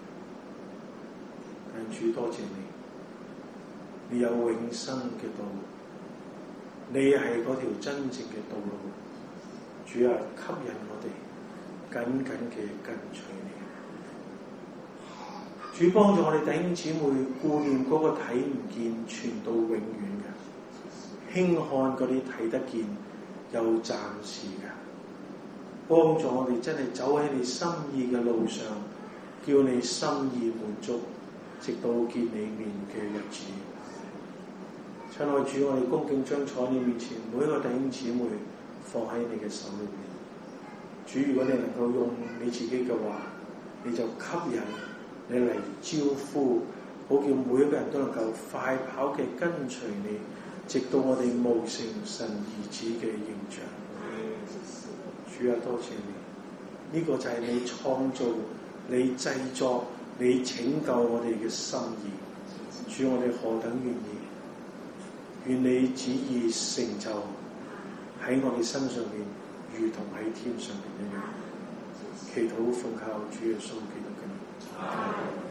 但主多謝你，你有永生嘅道路，你係嗰條真正嘅道路。主啊，吸引我哋緊緊嘅跟隨你。主，幫助我哋弟兄姊妹顧念嗰個睇唔見傳到永遠嘅，輕看嗰啲睇得見又暫時嘅，幫助我哋真係走喺你心意嘅路上，叫你心意滿足，直到見你面嘅日子。親愛主，我哋恭敬將坐喺你面前每一個弟兄姊妹放喺你嘅手裏面。主，如果你能夠用你自己嘅話，你就吸引你嚟招呼，好叫每一個人都能夠快跑嘅跟隨你，直到我哋務成神兒子嘅形象。主啊，多謝你，呢、這個就係你創造、你製作、你拯救我哋嘅心意。主，我哋何等願意，願你旨意成就喺我哋身上面，如同喺天上面一樣。祈禱奉靠主耶穌基督嘅名。